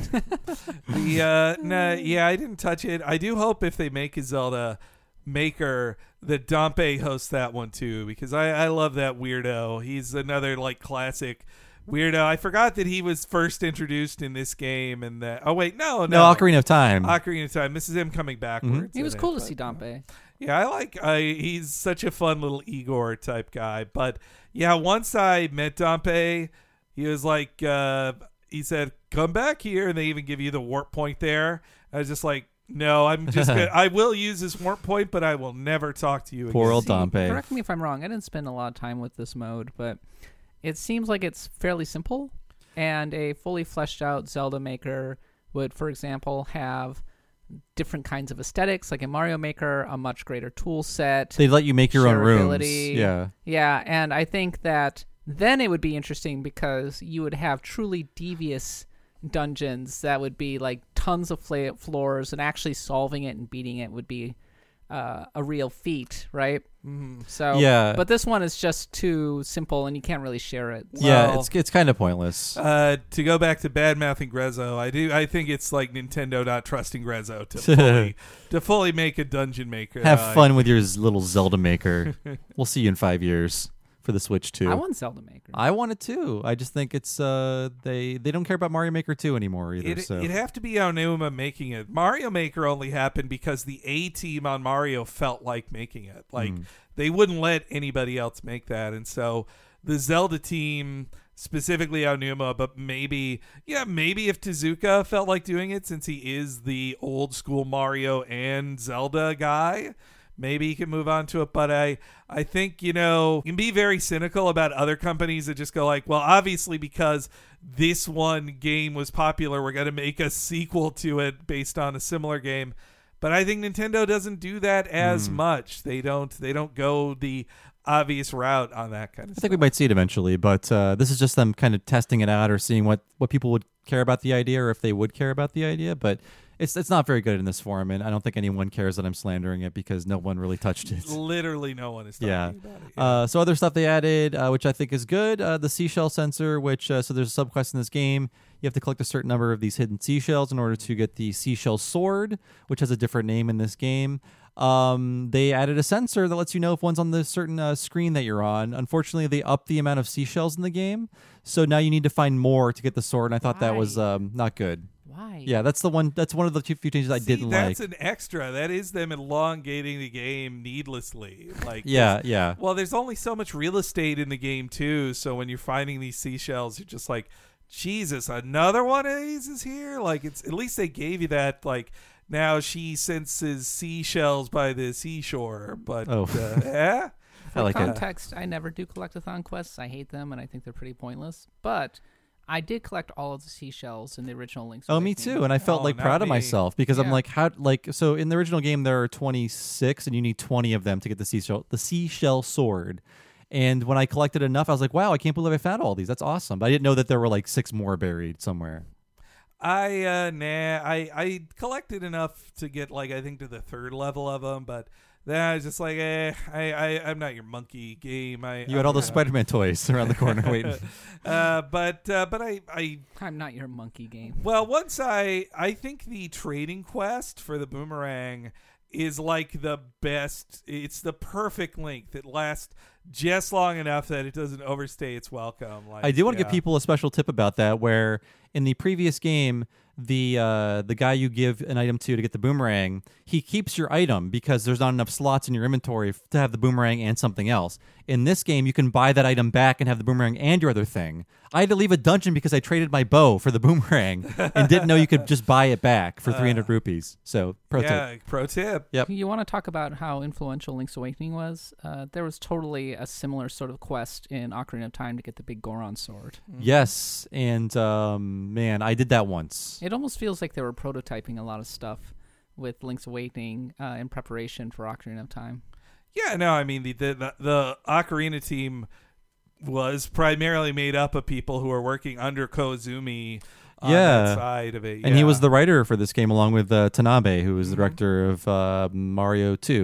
The uh, nah, yeah, I didn't touch it. I do hope if they make a Zelda maker that Dompe hosts that one too, because I, I love that weirdo. He's another like classic weirdo. I forgot that he was first introduced in this game, and that. Oh wait, no, no, no, Ocarina of Time. Ocarina of Time. This is him coming backwards. He was in cool it, to but, see Dompe. Yeah, I like. I he's such a fun little Igor type guy. But yeah, once I met Dompe, he was like, uh, he said, "Come back here," and they even give you the warp point there. I was just like, no, I'm just gonna, I will use this warp point, but I will never talk to you Poor again. old See, Dompe. correct me if I'm wrong. I didn't spend a lot of time with this mode, but it seems like it's fairly simple. And a fully fleshed out Zelda Maker would, for example, have different kinds of aesthetics, like in Mario Maker, a much greater tool set. They let you make your own rooms. shareability. Yeah. Yeah, and I think that then it would be interesting because you would have truly devious dungeons that would be like tons of fla- floors, and actually solving it and beating it would be uh, a real feat, right? Mm-hmm. So Yeah. but this one is just too simple, and you can't really share it. yeah, Well, it's it's kind of pointless. Uh, to go back to bad mouthing Grezzo, I do. I think it's like Nintendo not trusting Grezzo to fully to fully make a dungeon maker. Have Uh, fun with your z- little Zelda maker. We'll see you in five years for the Switch too. I want Zelda Maker. I want it too. I just think it's uh they they don't care about Mario Maker two anymore either. It, so it'd have to be Aonuma making it. Mario Maker only happened because the A team on Mario felt like making it. Like Mm. they wouldn't let anybody else make that, and so the Zelda team, specifically Aonuma, but maybe yeah, maybe if Tezuka felt like doing it, since he is the old school Mario and Zelda guy. Maybe he can move on to it, but I, I think, you know, you can be very cynical about other companies that just go like, well, obviously because this one game was popular, we're going to make a sequel to it based on a similar game. But I think Nintendo doesn't do that as Mm. much. They don't. They don't go the obvious route on that kind of I stuff. think we might see it eventually, but uh, this is just them kind of testing it out or seeing what, what people would care about the idea or if they would care about the idea. But it's it's not very good in this form, and I don't think anyone cares that I'm slandering it because no one really touched it. Literally no one is talking Yeah. about it. Yeah. Uh, so other stuff they added, uh, which I think is good, uh, the seashell sensor, which uh, so there's a subquest in this game. You have to collect a certain number of these hidden seashells in order to get the seashell sword, which has a different name in this game. Um, they added a sensor that lets you know if one's on the certain uh, screen that you're on. Unfortunately, they upped the amount of seashells in the game, so now you need to find more to get the sword, and I thought that was Why? um, not good. Why? Yeah, that's the one. That's one of the few few changes I See, didn't that's like. an extra. That is them elongating the game needlessly. Like Yeah, yeah. Well, there's only so much real estate in the game too, so when you're finding these seashells, you're just like, Jesus, another one of these is here. Like it's at least they gave you that. Like now she senses seashells by the seashore, but Oh. uh, yeah. I like it. Context, I never do collectathon quests. I hate them, and I think they're pretty pointless. But I did collect all of the seashells in the original Link's Oh, me Awakening. too. And I felt Oh, like not proud of me. myself because I'm Yeah. like, how, like, so in the original game there are twenty-six, and you need twenty of them to get the seashell, the seashell sword. And when I collected enough, I was like, wow, I can't believe I found all these. That's awesome. But I didn't know that there were like six more buried somewhere. I uh nah, I I collected enough to get like I think to the third level of them, but then I was just like, eh, I I I'm not your monkey game. I You had all I'm those not- Spider-Man toys around the corner waiting. uh, but uh, but I I I'm not your monkey game. well once I I think the trading quest for the boomerang is like the best. It's the perfect link that lasts just long enough that it doesn't overstay its welcome. Like I do want to yeah. give people a special tip about that, where in the previous game, the uh, the guy you give an item to to get the boomerang, he keeps your item because there's not enough slots in your inventory f- to have the boomerang and something else. In this game, you can buy that item back and have the boomerang and your other thing. I had to leave a dungeon because I traded my bow for the boomerang and didn't know you could just buy it back for three hundred rupees. So, pro yeah, tip. pro tip. Yep. You want to talk about how influential Link's Awakening was? Uh, there was totally a similar sort of quest in Ocarina of Time to get the big Goron sword. Yes, and um, man, I did that once. It almost feels like they were prototyping a lot of stuff with Link's Awakening uh, in preparation for Ocarina of Time. Yeah, no, I mean the the the, the Ocarina team was primarily made up of people who are working under Koizumi on Yeah. that side of it. And he yeah. was the writer for this game along with uh, Tanabe, who was the Mhm. director of uh, Mario two.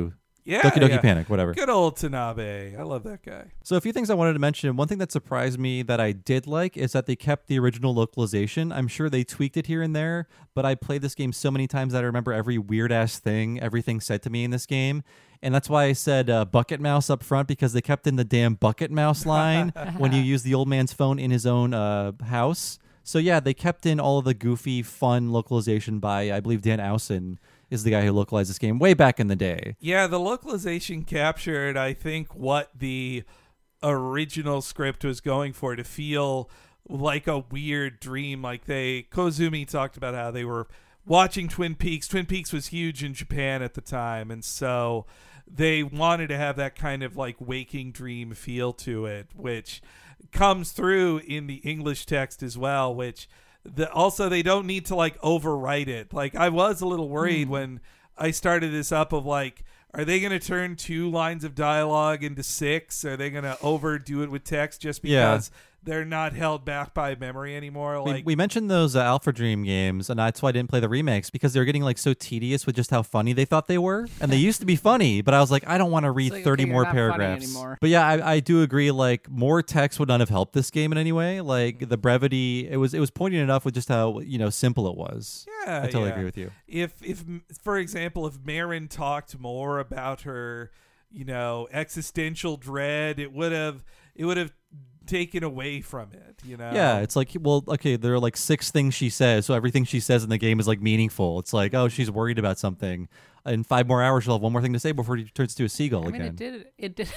Yeah, Doki Doki yeah. Panic, whatever. Good old Tanabe. I love that guy. So a few things I wanted to mention. One thing that surprised me that I did like is that they kept the original localization. I'm sure they tweaked it here and there, but I played this game so many times that I remember every weird-ass thing, everything said to me in this game. And that's why I said uh, bucket mouse up front, because they kept in the damn bucket mouse line when you use the old man's phone in his own uh, house. So yeah, they kept in all of the goofy, fun localization by, I believe, Dan Owsen is the guy who localized this game way back in the day. Yeah, the localization captured, I think, what the original script was going for, to feel like a weird dream. Like they, Kozumi talked about how they were watching Twin Peaks. Twin Peaks was huge in Japan at the time, and so they wanted to have that kind of like waking dream feel to it, which comes through in the English text as well, which the, also they don't need to like overwrite it. Like I was a little worried mm. when I started this up of like, are they going to turn two lines of dialogue into six? Are they going to overdo it with text just because yeah. they're not held back by memory anymore? Like we, we mentioned those uh, Alpha Dream games, and that's why I didn't play the remakes, because they were getting like so tedious with just how funny they thought they were, and they used to be funny. But I was like, I don't want to read like, thirty okay, more paragraphs. But yeah, I, I do agree. Like more text would not have helped this game in any way. Like the brevity, it was it was poignant enough with just how you know simple it was. Yeah, I totally yeah. agree with you. If if for example, if Marin talked more about her, you know, existential dread, it would have it would have taken away from it, you know. Yeah, it's like, well, okay, there are like six things she says, so everything she says in the game is like meaningful. It's like, oh, she's worried about something. In five more hours, she'll have one more thing to say before she turns to a seagull I mean, again. it did it did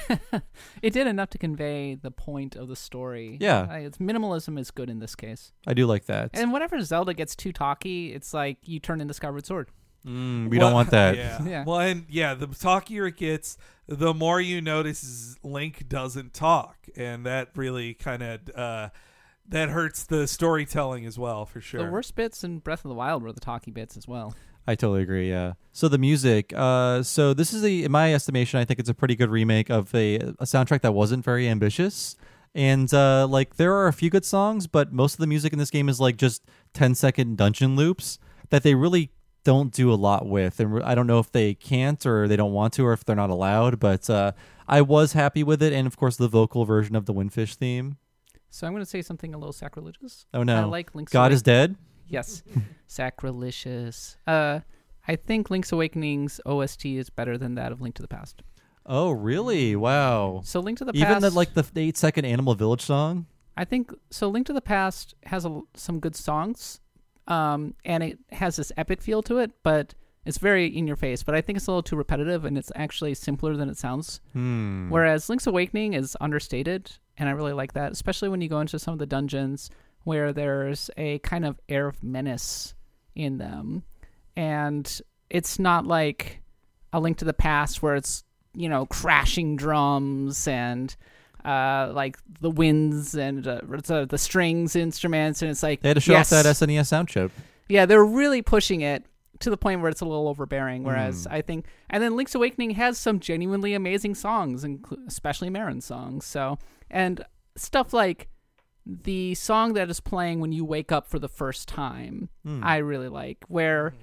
it did enough to convey the point of the story. Yeah, uh, it's minimalism is good in this case. I do like that. And whenever Zelda gets too talky, it's like you turn into Skyward Sword. Mm, we well, don't want that. Yeah. yeah. Well, and yeah, the talkier it gets, the more you notice Link doesn't talk, and that really kind of uh, that hurts the storytelling as well, for sure. The worst bits in Breath of the Wild were the talky bits as well. I totally agree, yeah. So the music, uh, so this is, a, in my estimation, I think it's a pretty good remake of a, a soundtrack that wasn't very ambitious. And, uh, like, there are a few good songs, but most of the music in this game is, like, just ten-second dungeon loops that they really don't do a lot with. And I don't know if they can't or they don't want to or if they're not allowed, but uh, I was happy with it. And, of course, the vocal version of the Windfish theme. So I'm going to say something a little sacrilegious. Oh, no. I like Link's God Awakening. is dead? Yes. Sacrilegious. Uh, I think Link's Awakening's O S T is better than that of Link to the Past. Oh, really? Wow. So Link to the Even Past... the, like, the eight-second Animal Village song? I think... So Link to the Past has a, some good songs, um, and it has this epic feel to it, but it's very in your face. But I think it's a little too repetitive, and it's actually simpler than it sounds. Hmm. Whereas Link's Awakening is understated, and I really like that, especially when you go into some of the dungeons where there's a kind of air of menace in them. And it's not like A Link to the Past where it's, you know, crashing drums and uh, like the winds and uh, the, the strings instruments, and it's like they had to show yes. off that S N E S sound chip. Yeah, they're really pushing it to the point where it's a little overbearing. Whereas mm. I think, and then Link's Awakening has some genuinely amazing songs, inclu- especially Marin's songs. So, and stuff like the song that is playing when you wake up for the first time, mm. I really like. Where,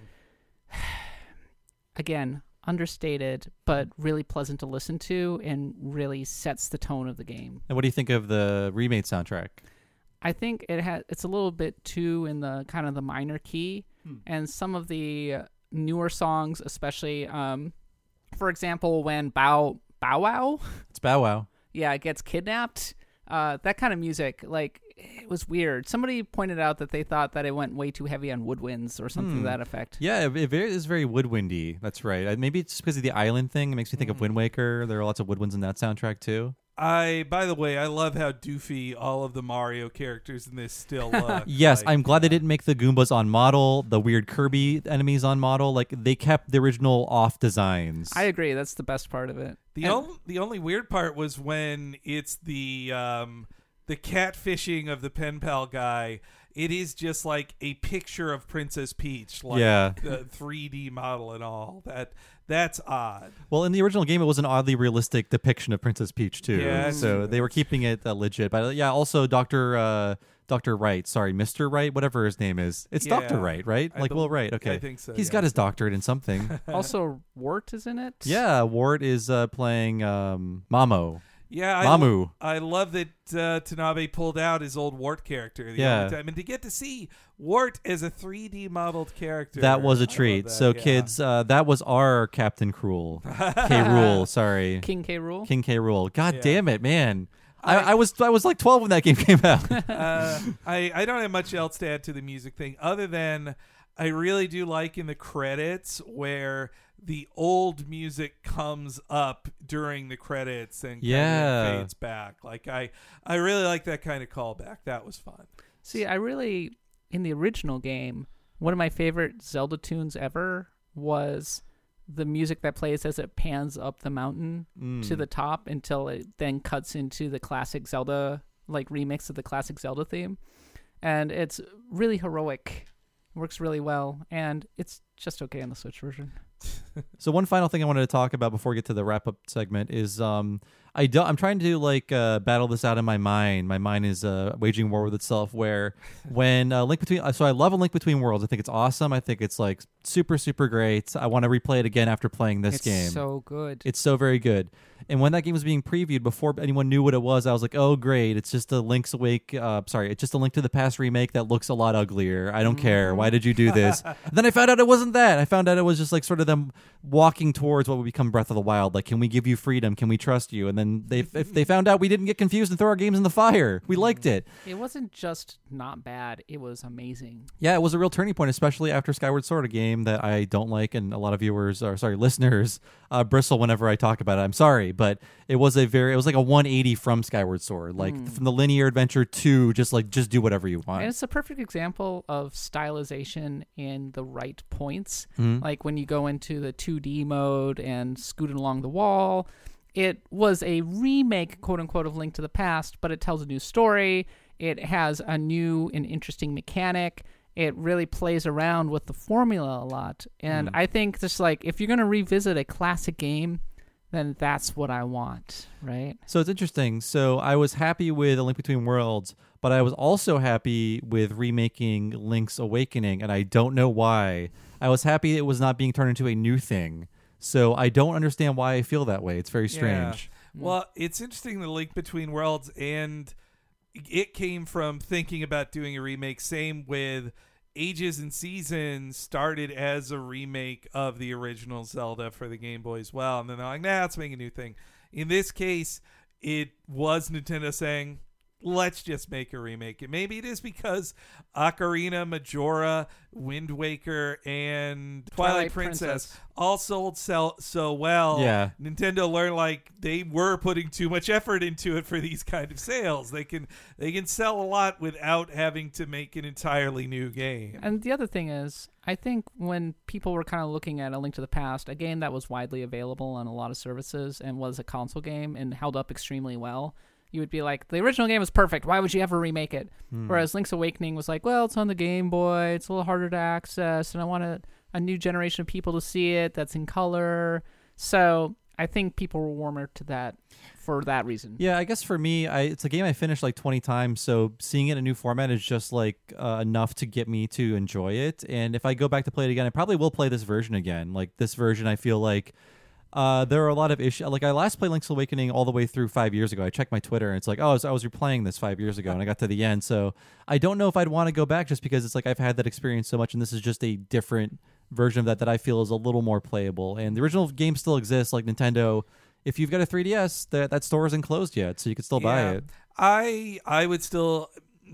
again, understated, but really pleasant to listen to and really sets the tone of the game. And what do you think of the remade soundtrack? I think it has. It's a little bit too in the kind of the minor key, hmm. and some of the newer songs, especially, um, for example, when Bow Bow Wow, it's Bow Wow, yeah, it gets kidnapped. Uh, that kind of music, like, it was weird. Somebody pointed out that they thought that it went way too heavy on woodwinds or something hmm. to that effect. Yeah, it, it is very woodwindy. That's right. Uh, maybe it's because of the island thing. It makes me think mm. of Wind Waker. There are lots of woodwinds in that soundtrack too. I, by the way, I love how doofy all of the Mario characters in this still look. Yes, like, I'm glad they didn't make the Goombas on model, the weird Kirby enemies on model. Like, they kept the original off designs. I agree. That's the best part of it. The, and- only, the only weird part was when it's the um, the catfishing of the pen pal guy. It is just like a picture of Princess Peach, like yeah. the three D model and all. That That's odd. Well, in the original game, it was an oddly realistic depiction of Princess Peach, too. Yeah, so they were keeping it uh, legit. But yeah, also Doctor Uh, Doctor Wright. Sorry, Mister Wright, whatever his name is. It's Yeah. Doctor Wright, right? I Like bel- Will Wright. Okay, I think so. he's yeah. got his doctorate in something. Also, Wart is in it. Yeah, Wart is uh, playing um, Mamo. Yeah, I, Mamu. I love that uh, Tanabe pulled out his old Wart character the Yeah. other time, and to get to see Wart as a three D modeled character. That was I a love treat. that, So, yeah. kids, uh, that was our Captain Cruel. K. Rule, sorry. King K. Rool. King K. Rule. God Yeah. damn it, man. I, I- I was I was like twelve when that game came out. uh, I, I don't have much else to add to the music thing other than I really do like in the credits where the old music comes up during the credits and kind Yeah. of fades back. Like I, I really like that kind of callback. That was fun. See, I really, in the original game, one of my favorite Zelda tunes ever was the music that plays as it pans up the mountain Mm. to the top until it then cuts into the classic Zelda, like remix of the classic Zelda theme. And it's really heroic. Works really well. And it's just okay on the Switch version. So one final thing I wanted to talk about before we get to the wrap up segment is um I do, I'm trying to like uh, battle this out in my mind. My mind is uh, waging war with itself. Where when uh, Link Between, so I love a Link Between Worlds. I think it's awesome. I think it's like super super great. I want to replay it again after playing this it's game. so good. It's so very good. And when that game was being previewed, before anyone knew what it was, I was like, "Oh, great! It's just a Link's Awake. Uh, sorry, it's just a Link to the Past remake that looks a lot uglier. I don't care. Why did you do this?" Then I found out it wasn't that. I found out it was just like sort of them walking towards what would become Breath of the Wild. Like, can we give you freedom? Can we trust you? And then they, if they found out we didn't get confused and throw our games in the fire, we liked it. It wasn't just not bad. It was amazing. Yeah, it was a real turning point, especially after Skyward Sword, a game that I don't like, and a lot of viewers, or sorry, listeners, uh, bristle whenever I talk about it. I'm sorry, but it was a very, it was like a one eighty from Skyward Sword, like Mm. from the linear adventure to just like just do whatever you want. And it's a perfect example of stylization in the right points. Mhm. Like when you go into the two D mode and scooting along the wall. It was a remake, quote unquote, of Link to the Past, but it tells a new story. It has a new and interesting mechanic. It really plays around with the formula a lot. And Mm. I think just like if you're going to revisit a classic game, then that's what I want, right? So it's interesting. So I was happy with A Link Between Worlds, but I was also happy with remaking Link's Awakening, and I don't know why. I was happy it was not being turned into a new thing. So I don't understand why I feel that way. It's very strange. Yeah. Well, it's interesting, the Link Between Worlds, and it came from thinking about doing a remake. Same with Ages and Seasons, started as a remake of the original Zelda for the Game Boy as well. And then they're like, nah, let's make a new thing. In this case, it was Nintendo saying, let's just make a remake. And maybe it is because Ocarina, Majora, Wind Waker, and Twilight, Twilight Princess, Princess. all sold so, so well. Yeah. Nintendo learned like they were putting too much effort into it for these kind of sales. They can they can sell a lot without having to make an entirely new game. And the other thing is, I think when people were kind of looking at A Link to the Past, a game that was widely available on a lot of services and was a console game and held up extremely well, you would be like, the original game was perfect. Why would you ever remake it? Hmm. Whereas Link's Awakening was like, well, it's on the Game Boy. It's a little harder to access, and I want a, a new generation of people to see it that's in color. So I think people were warmer to that for that reason. Yeah, I guess for me, I, it's a game I finished like twenty times, so seeing it in a new format is just like uh, enough to get me to enjoy it. And if I go back to play it again, I probably will play this version again. Like this version, I feel like uh, there are a lot of issues. Like I last played Link's Awakening all the way through five years ago. I checked my Twitter, and it's like, oh, I was, I was replaying this five years ago, and I got to the end. So I don't know if I'd want to go back just because it's like I've had that experience so much, and this is just a different version of that that I feel is a little more playable. And the original game still exists, like Nintendo. If you've got a three D S, that that store isn't closed yet, so you can still buy Yeah. it. I I would still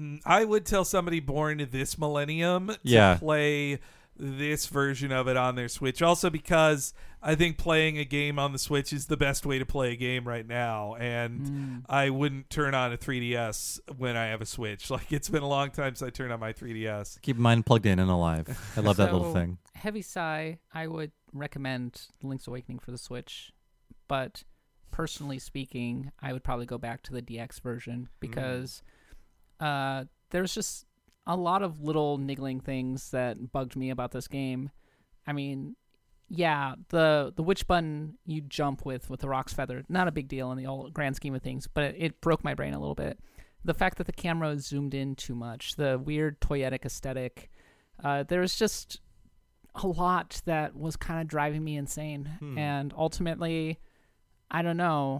I would tell somebody born this millennium to Yeah. play this version of it on their Switch. Also because I think playing a game on the Switch is the best way to play a game right now, and Mm. I wouldn't turn on a three D S when I have a Switch. Like it's been a long time since I turned on my three D S. Keep mine plugged in and alive. I love that little So, thing. Heavy sigh, I would recommend Link's Awakening for the Switch, but personally speaking, I would probably go back to the D X version because uh, there's just a lot of little niggling things that bugged me about this game. I mean, yeah, the the which button you jump with with the Rock's Feather, not a big deal in the old grand scheme of things, but it, it broke my brain a little bit. the fact that the camera is zoomed in too much, the weird toyetic aesthetic. Uh, there was just a lot that was kind of driving me insane. Hmm. And ultimately, I don't know,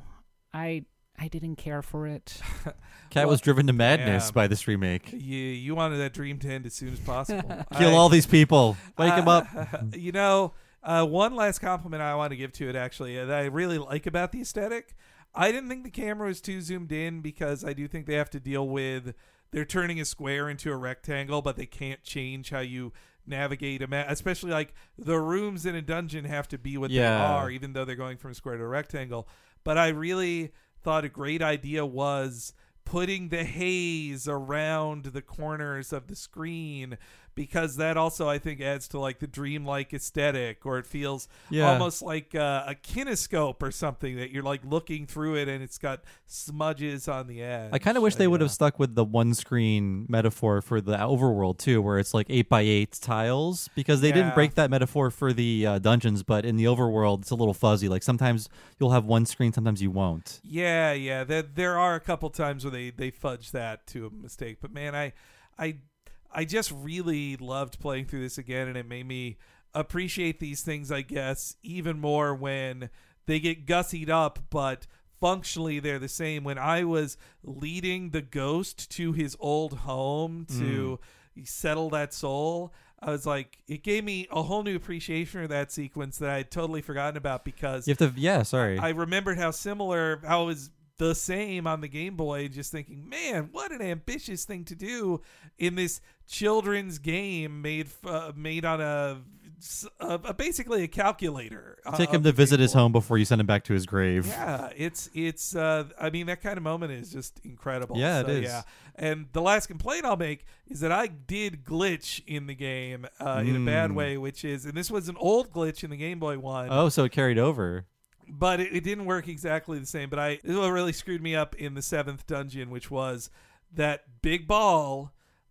I I didn't care for it. Cat Well, was driven to madness yeah. by this remake. You you wanted that dream to end as soon as possible. Kill I- all these people. Wake uh, them up. You know, uh, one last compliment I want to give to it actually uh, that I really like about the aesthetic. I didn't think the camera was too zoomed in because I do think they have to deal with they're turning a square into a rectangle, but they can't change how you navigate a map. Especially like the rooms in a dungeon have to be what Yeah. they are, even though they're going from a square to a rectangle. But I really thought a great idea was putting the haze around the corners of the screen, because that also I think adds to like the dreamlike aesthetic, or it feels Yeah. almost like uh, a kinescope or something that you're like looking through it and it's got smudges on the edge. I kind of wish they would have Yeah. stuck with the one screen metaphor for the overworld too, where it's like eight by eight tiles, because they Yeah. didn't break that metaphor for the uh, dungeons, but in the overworld it's a little fuzzy. Like sometimes you'll have one screen, sometimes you won't. Yeah, yeah. There, there are a couple times where they they fudge that to a mistake. But man, I, I, I just really loved playing through this again, and it made me appreciate these things, I guess, even more when they get gussied up, but functionally they're the same. When I was leading the ghost to his old home to settle that soul, I was like, it gave me a whole new appreciation of that sequence that I had totally forgotten about, because You have to, yeah, sorry. I remembered how similar, how it was the same on the Game Boy, just thinking, man, what an ambitious thing to do in this children's game made uh, made on a, a, a basically a calculator. uh, Take him of to the visit Game his Boy. home before you send him back to his grave. Yeah, it's it's. Uh, I mean, that kind of moment is just incredible. Yeah, it So, is. Yeah, and the last complaint I'll make is that I did glitch in the game uh, in a bad Mm. way, which is, and this was an old glitch in the Game Boy one. Oh, so it carried over. But it, it didn't work exactly the same. But I this is what really screwed me up in the seventh dungeon, which was that big ball.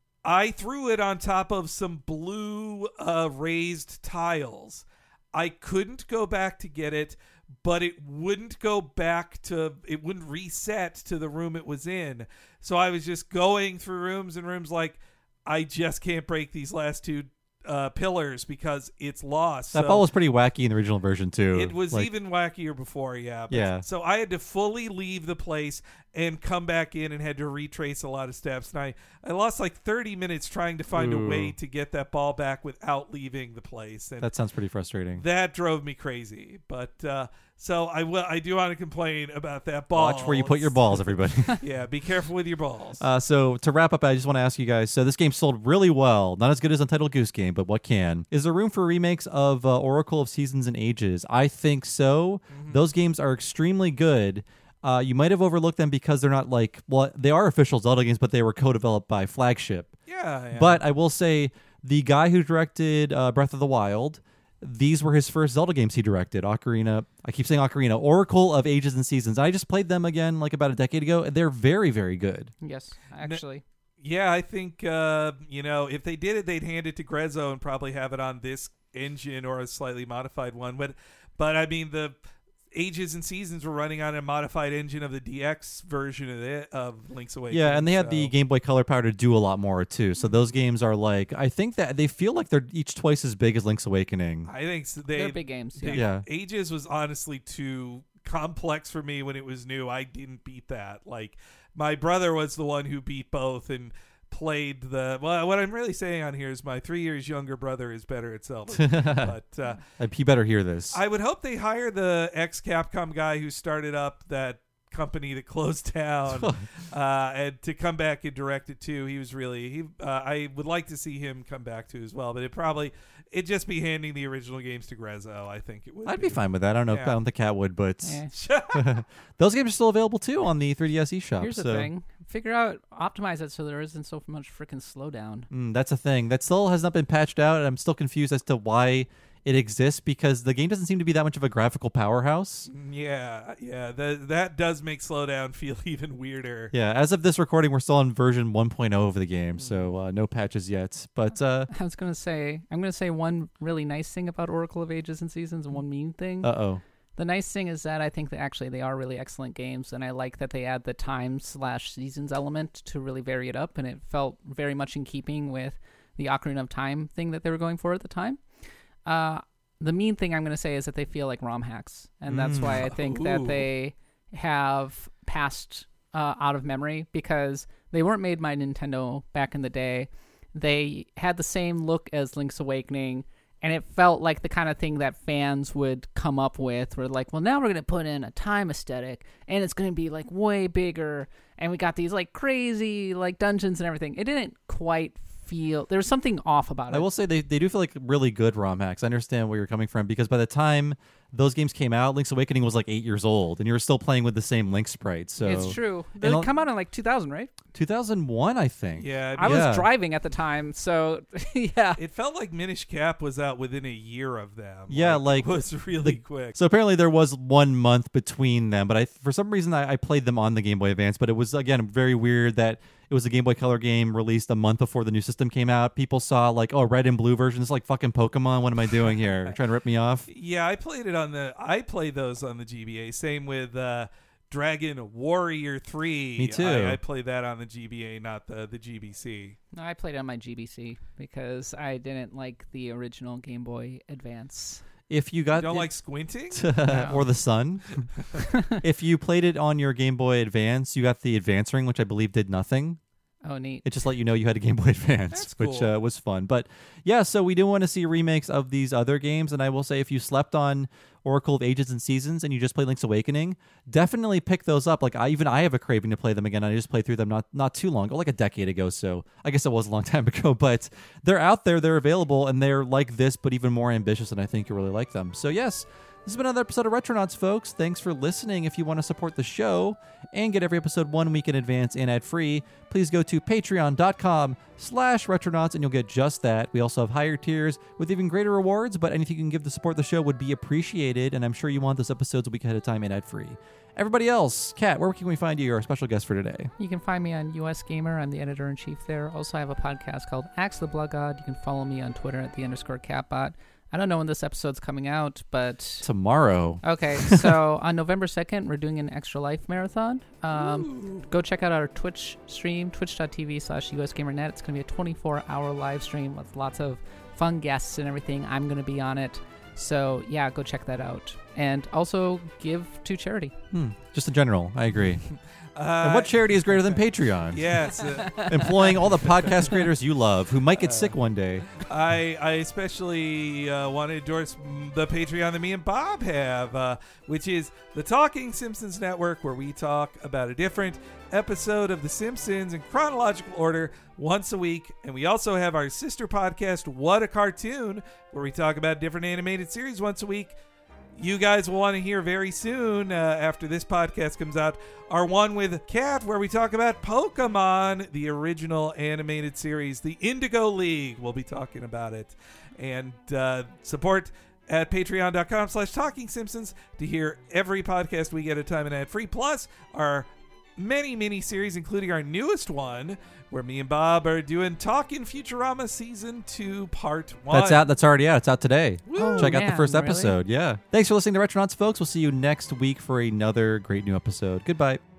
I threw it on top of some blue uh, raised tiles. I couldn't go back to get it, but it wouldn't go back to, it wouldn't reset to the room it was in. So I was just going through rooms and rooms like, I just can't break these last two uh, pillars because it's lost. That So ball was pretty wacky in the original version too. it was Like, even wackier before, yeah. But- Yeah. So I had to fully leave the place and come back in and had to retrace a lot of steps. And I, I lost like thirty minutes trying to find Ooh. a way to get that ball back without leaving the place. And that sounds pretty frustrating. that drove me crazy. But uh, so I will. I do want to complain about that ball. Watch where you put your It's- balls, everybody. Yeah, be careful with your balls. Uh, so to wrap up, I just want to ask you guys. So this game sold really well, not as good as Untitled Goose Game, but what can? Is there room for remakes of uh, Oracle of Seasons and Ages? I think so. Mm-hmm. Those games are extremely good. Uh, you might have overlooked them because they're not like, well, they are official Zelda games, but they were co-developed by Flagship. yeah, yeah. But I will say the guy who directed uh, Breath of the Wild, these were his first Zelda games he directed. Ocarina, I keep saying Ocarina, Oracle of Ages and Seasons. I just played them again like about a decade ago. and They're very, very good. Yes, actually. Yeah, I think uh, you know, if they did it, they'd hand it to Grezzo and probably have it on this engine or a slightly modified one. But, but I mean, the Ages and Seasons were running on a modified engine of the D X version of it of Link's Awakening. Yeah, and they had the so- Game Boy Color power to do a lot more too. So those games are like, I think that they feel like they're each twice as big as Link's Awakening. I think so they, They're big games. Yeah. they- Yeah. Ages was honestly too complex for me when it was new. I didn't beat that. Like my brother was the one who beat both and played the. Well, what I'm really saying on here is my three years younger brother is better at Zelda. than me. But uh, Uh, He better hear this. I would hope they hire the ex Capcom guy who started up that company that closed down uh, and to come back and direct it too. He was really he. Uh, I would like to see him come back too as well, but it probably it'd just be handing the original games to Grezzo. I think it would. I'd be fine with that. I don't know if Yeah. I don't think Cat would, but Eh. those games are still available too on the three D S eShop. Here's so. the thing: figure out, optimize it so there isn't so much freaking slowdown. Mm, that's a thing that still has not been patched out, and I'm still confused as to why it exists because the game doesn't seem to be that much of a graphical powerhouse. Yeah, yeah. That that does make slowdown feel even weirder. Yeah, as of this recording, we're still on version one point oh of the game, so uh, no patches yet. But uh I was gonna say, I'm gonna say one really nice thing about Oracle of Ages and Seasons, and one mean thing. oh, The nice thing is that I think that actually they are really excellent games, and I like that they add the time slash seasons element to really vary it up, and it felt very much in keeping with the Ocarina of Time thing that they were going for at the time. Uh, the mean thing I'm going to say is that they feel like ROM hacks, and that's Mm. why I think Ooh. that they have passed uh, out of memory, because they weren't made by Nintendo back in the day. They had the same look as Link's Awakening, and it felt like the kind of thing that fans would come up with. We're like, well, now we're going to put in a time aesthetic, and it's going to be like way bigger, and we got these like crazy like dungeons and everything. It didn't quite feel, there was something off about it. I will say they, they do feel like really good ROM hacks. I understand where you're coming from, because by the time those games came out, Link's Awakening was like eight years old, and you were still playing with the same Link sprite. So It's true. They And I'll- come out in like two thousand, right? two thousand one, I think. Yeah, I Yeah. was driving at the time, so yeah. it felt like Minish Cap was out within a year of them. Yeah, like, it was really the- quick. So apparently there was one month between them, but I for some reason I, I played them on the Game Boy Advance. But it was again very weird that it was a Game Boy Color game released a month before the new system came out. People saw like, oh, red and blue version is like fucking Pokemon. What am I doing here? Trying to rip me off? Yeah, I played it on the. I played those on the G B A. Same with uh, Dragon Warrior three. Me too. I, I played that on the G B A, not the the G B C. No, I played it on my G B C because I didn't like the original Game Boy Advance. If you You got don't it- like squinting? or the sun. If you played it on your Game Boy Advance, you got the Advance Ring, which I believe did nothing. Oh, neat. It just let you know you had a Game Boy Advance, That's which cool. uh, was fun. But yeah, so we do want to see remakes of these other games. And I will say, if you slept on Oracle of Ages and Seasons and you just played Link's Awakening, definitely pick those up. Like I even I have a craving to play them again. I just played through them not not too long ago, like a decade ago. So I guess it was a long time ago. But they're out there, they're available, and they're like this, but even more ambitious. And I think you really like them. So yes. This has been another episode of Retronauts, folks. Thanks for listening. If you want to support the show and get every episode one week in advance and ad-free, please go to patreon.com slash retronauts and you'll get just that. We also have higher tiers with even greater rewards, but anything you can give to support the show would be appreciated, and I'm sure you want those episodes a week ahead of time and ad-free. Everybody else, Kat, where can we find you? You're our special guest for today. You can find me on U S Gamer. I'm the editor-in-chief there. Also, I have a podcast called Axe the Blood God. You can follow me on Twitter at the underscore catbot. I don't know when this episode's coming out, but Tomorrow. okay. So on November second, we're doing an Extra Life marathon. Um, go check out our Twitch stream, twitch.tv slash usgamernet. It's going to be a twenty-four hour live stream with lots of fun guests and everything. I'm going to be on it. So yeah, go check that out. And also give to charity. Hmm. Just in general, I agree. Uh, And what charity is greater than Patreon? Yes. Uh, Employing all the podcast creators you love who might get sick one day. I I especially uh, want to endorse mm, the Patreon that me and Bob have, uh, which is the Talking Simpsons Network, where we talk about a different episode of The Simpsons in chronological order once a week. And we also have our sister podcast, What a Cartoon, where we talk about different animated series once a week. You guys will want to hear very soon, uh, after this podcast comes out, our one with Kat, where we talk about Pokemon, the original animated series, the Indigo League. We'll be talking about it. And uh, support at patreon.com slash Talking Simpsons to hear every podcast we get at time and ad free, plus our many mini series, including our newest one, where me and Bob are doing Talking Futurama Season two, Part one. That's out. That's already out. It's out today. Oh, Check out the man, first really? episode. Yeah. Thanks for listening to Retronauts, folks. We'll see you next week for another great new episode. Goodbye.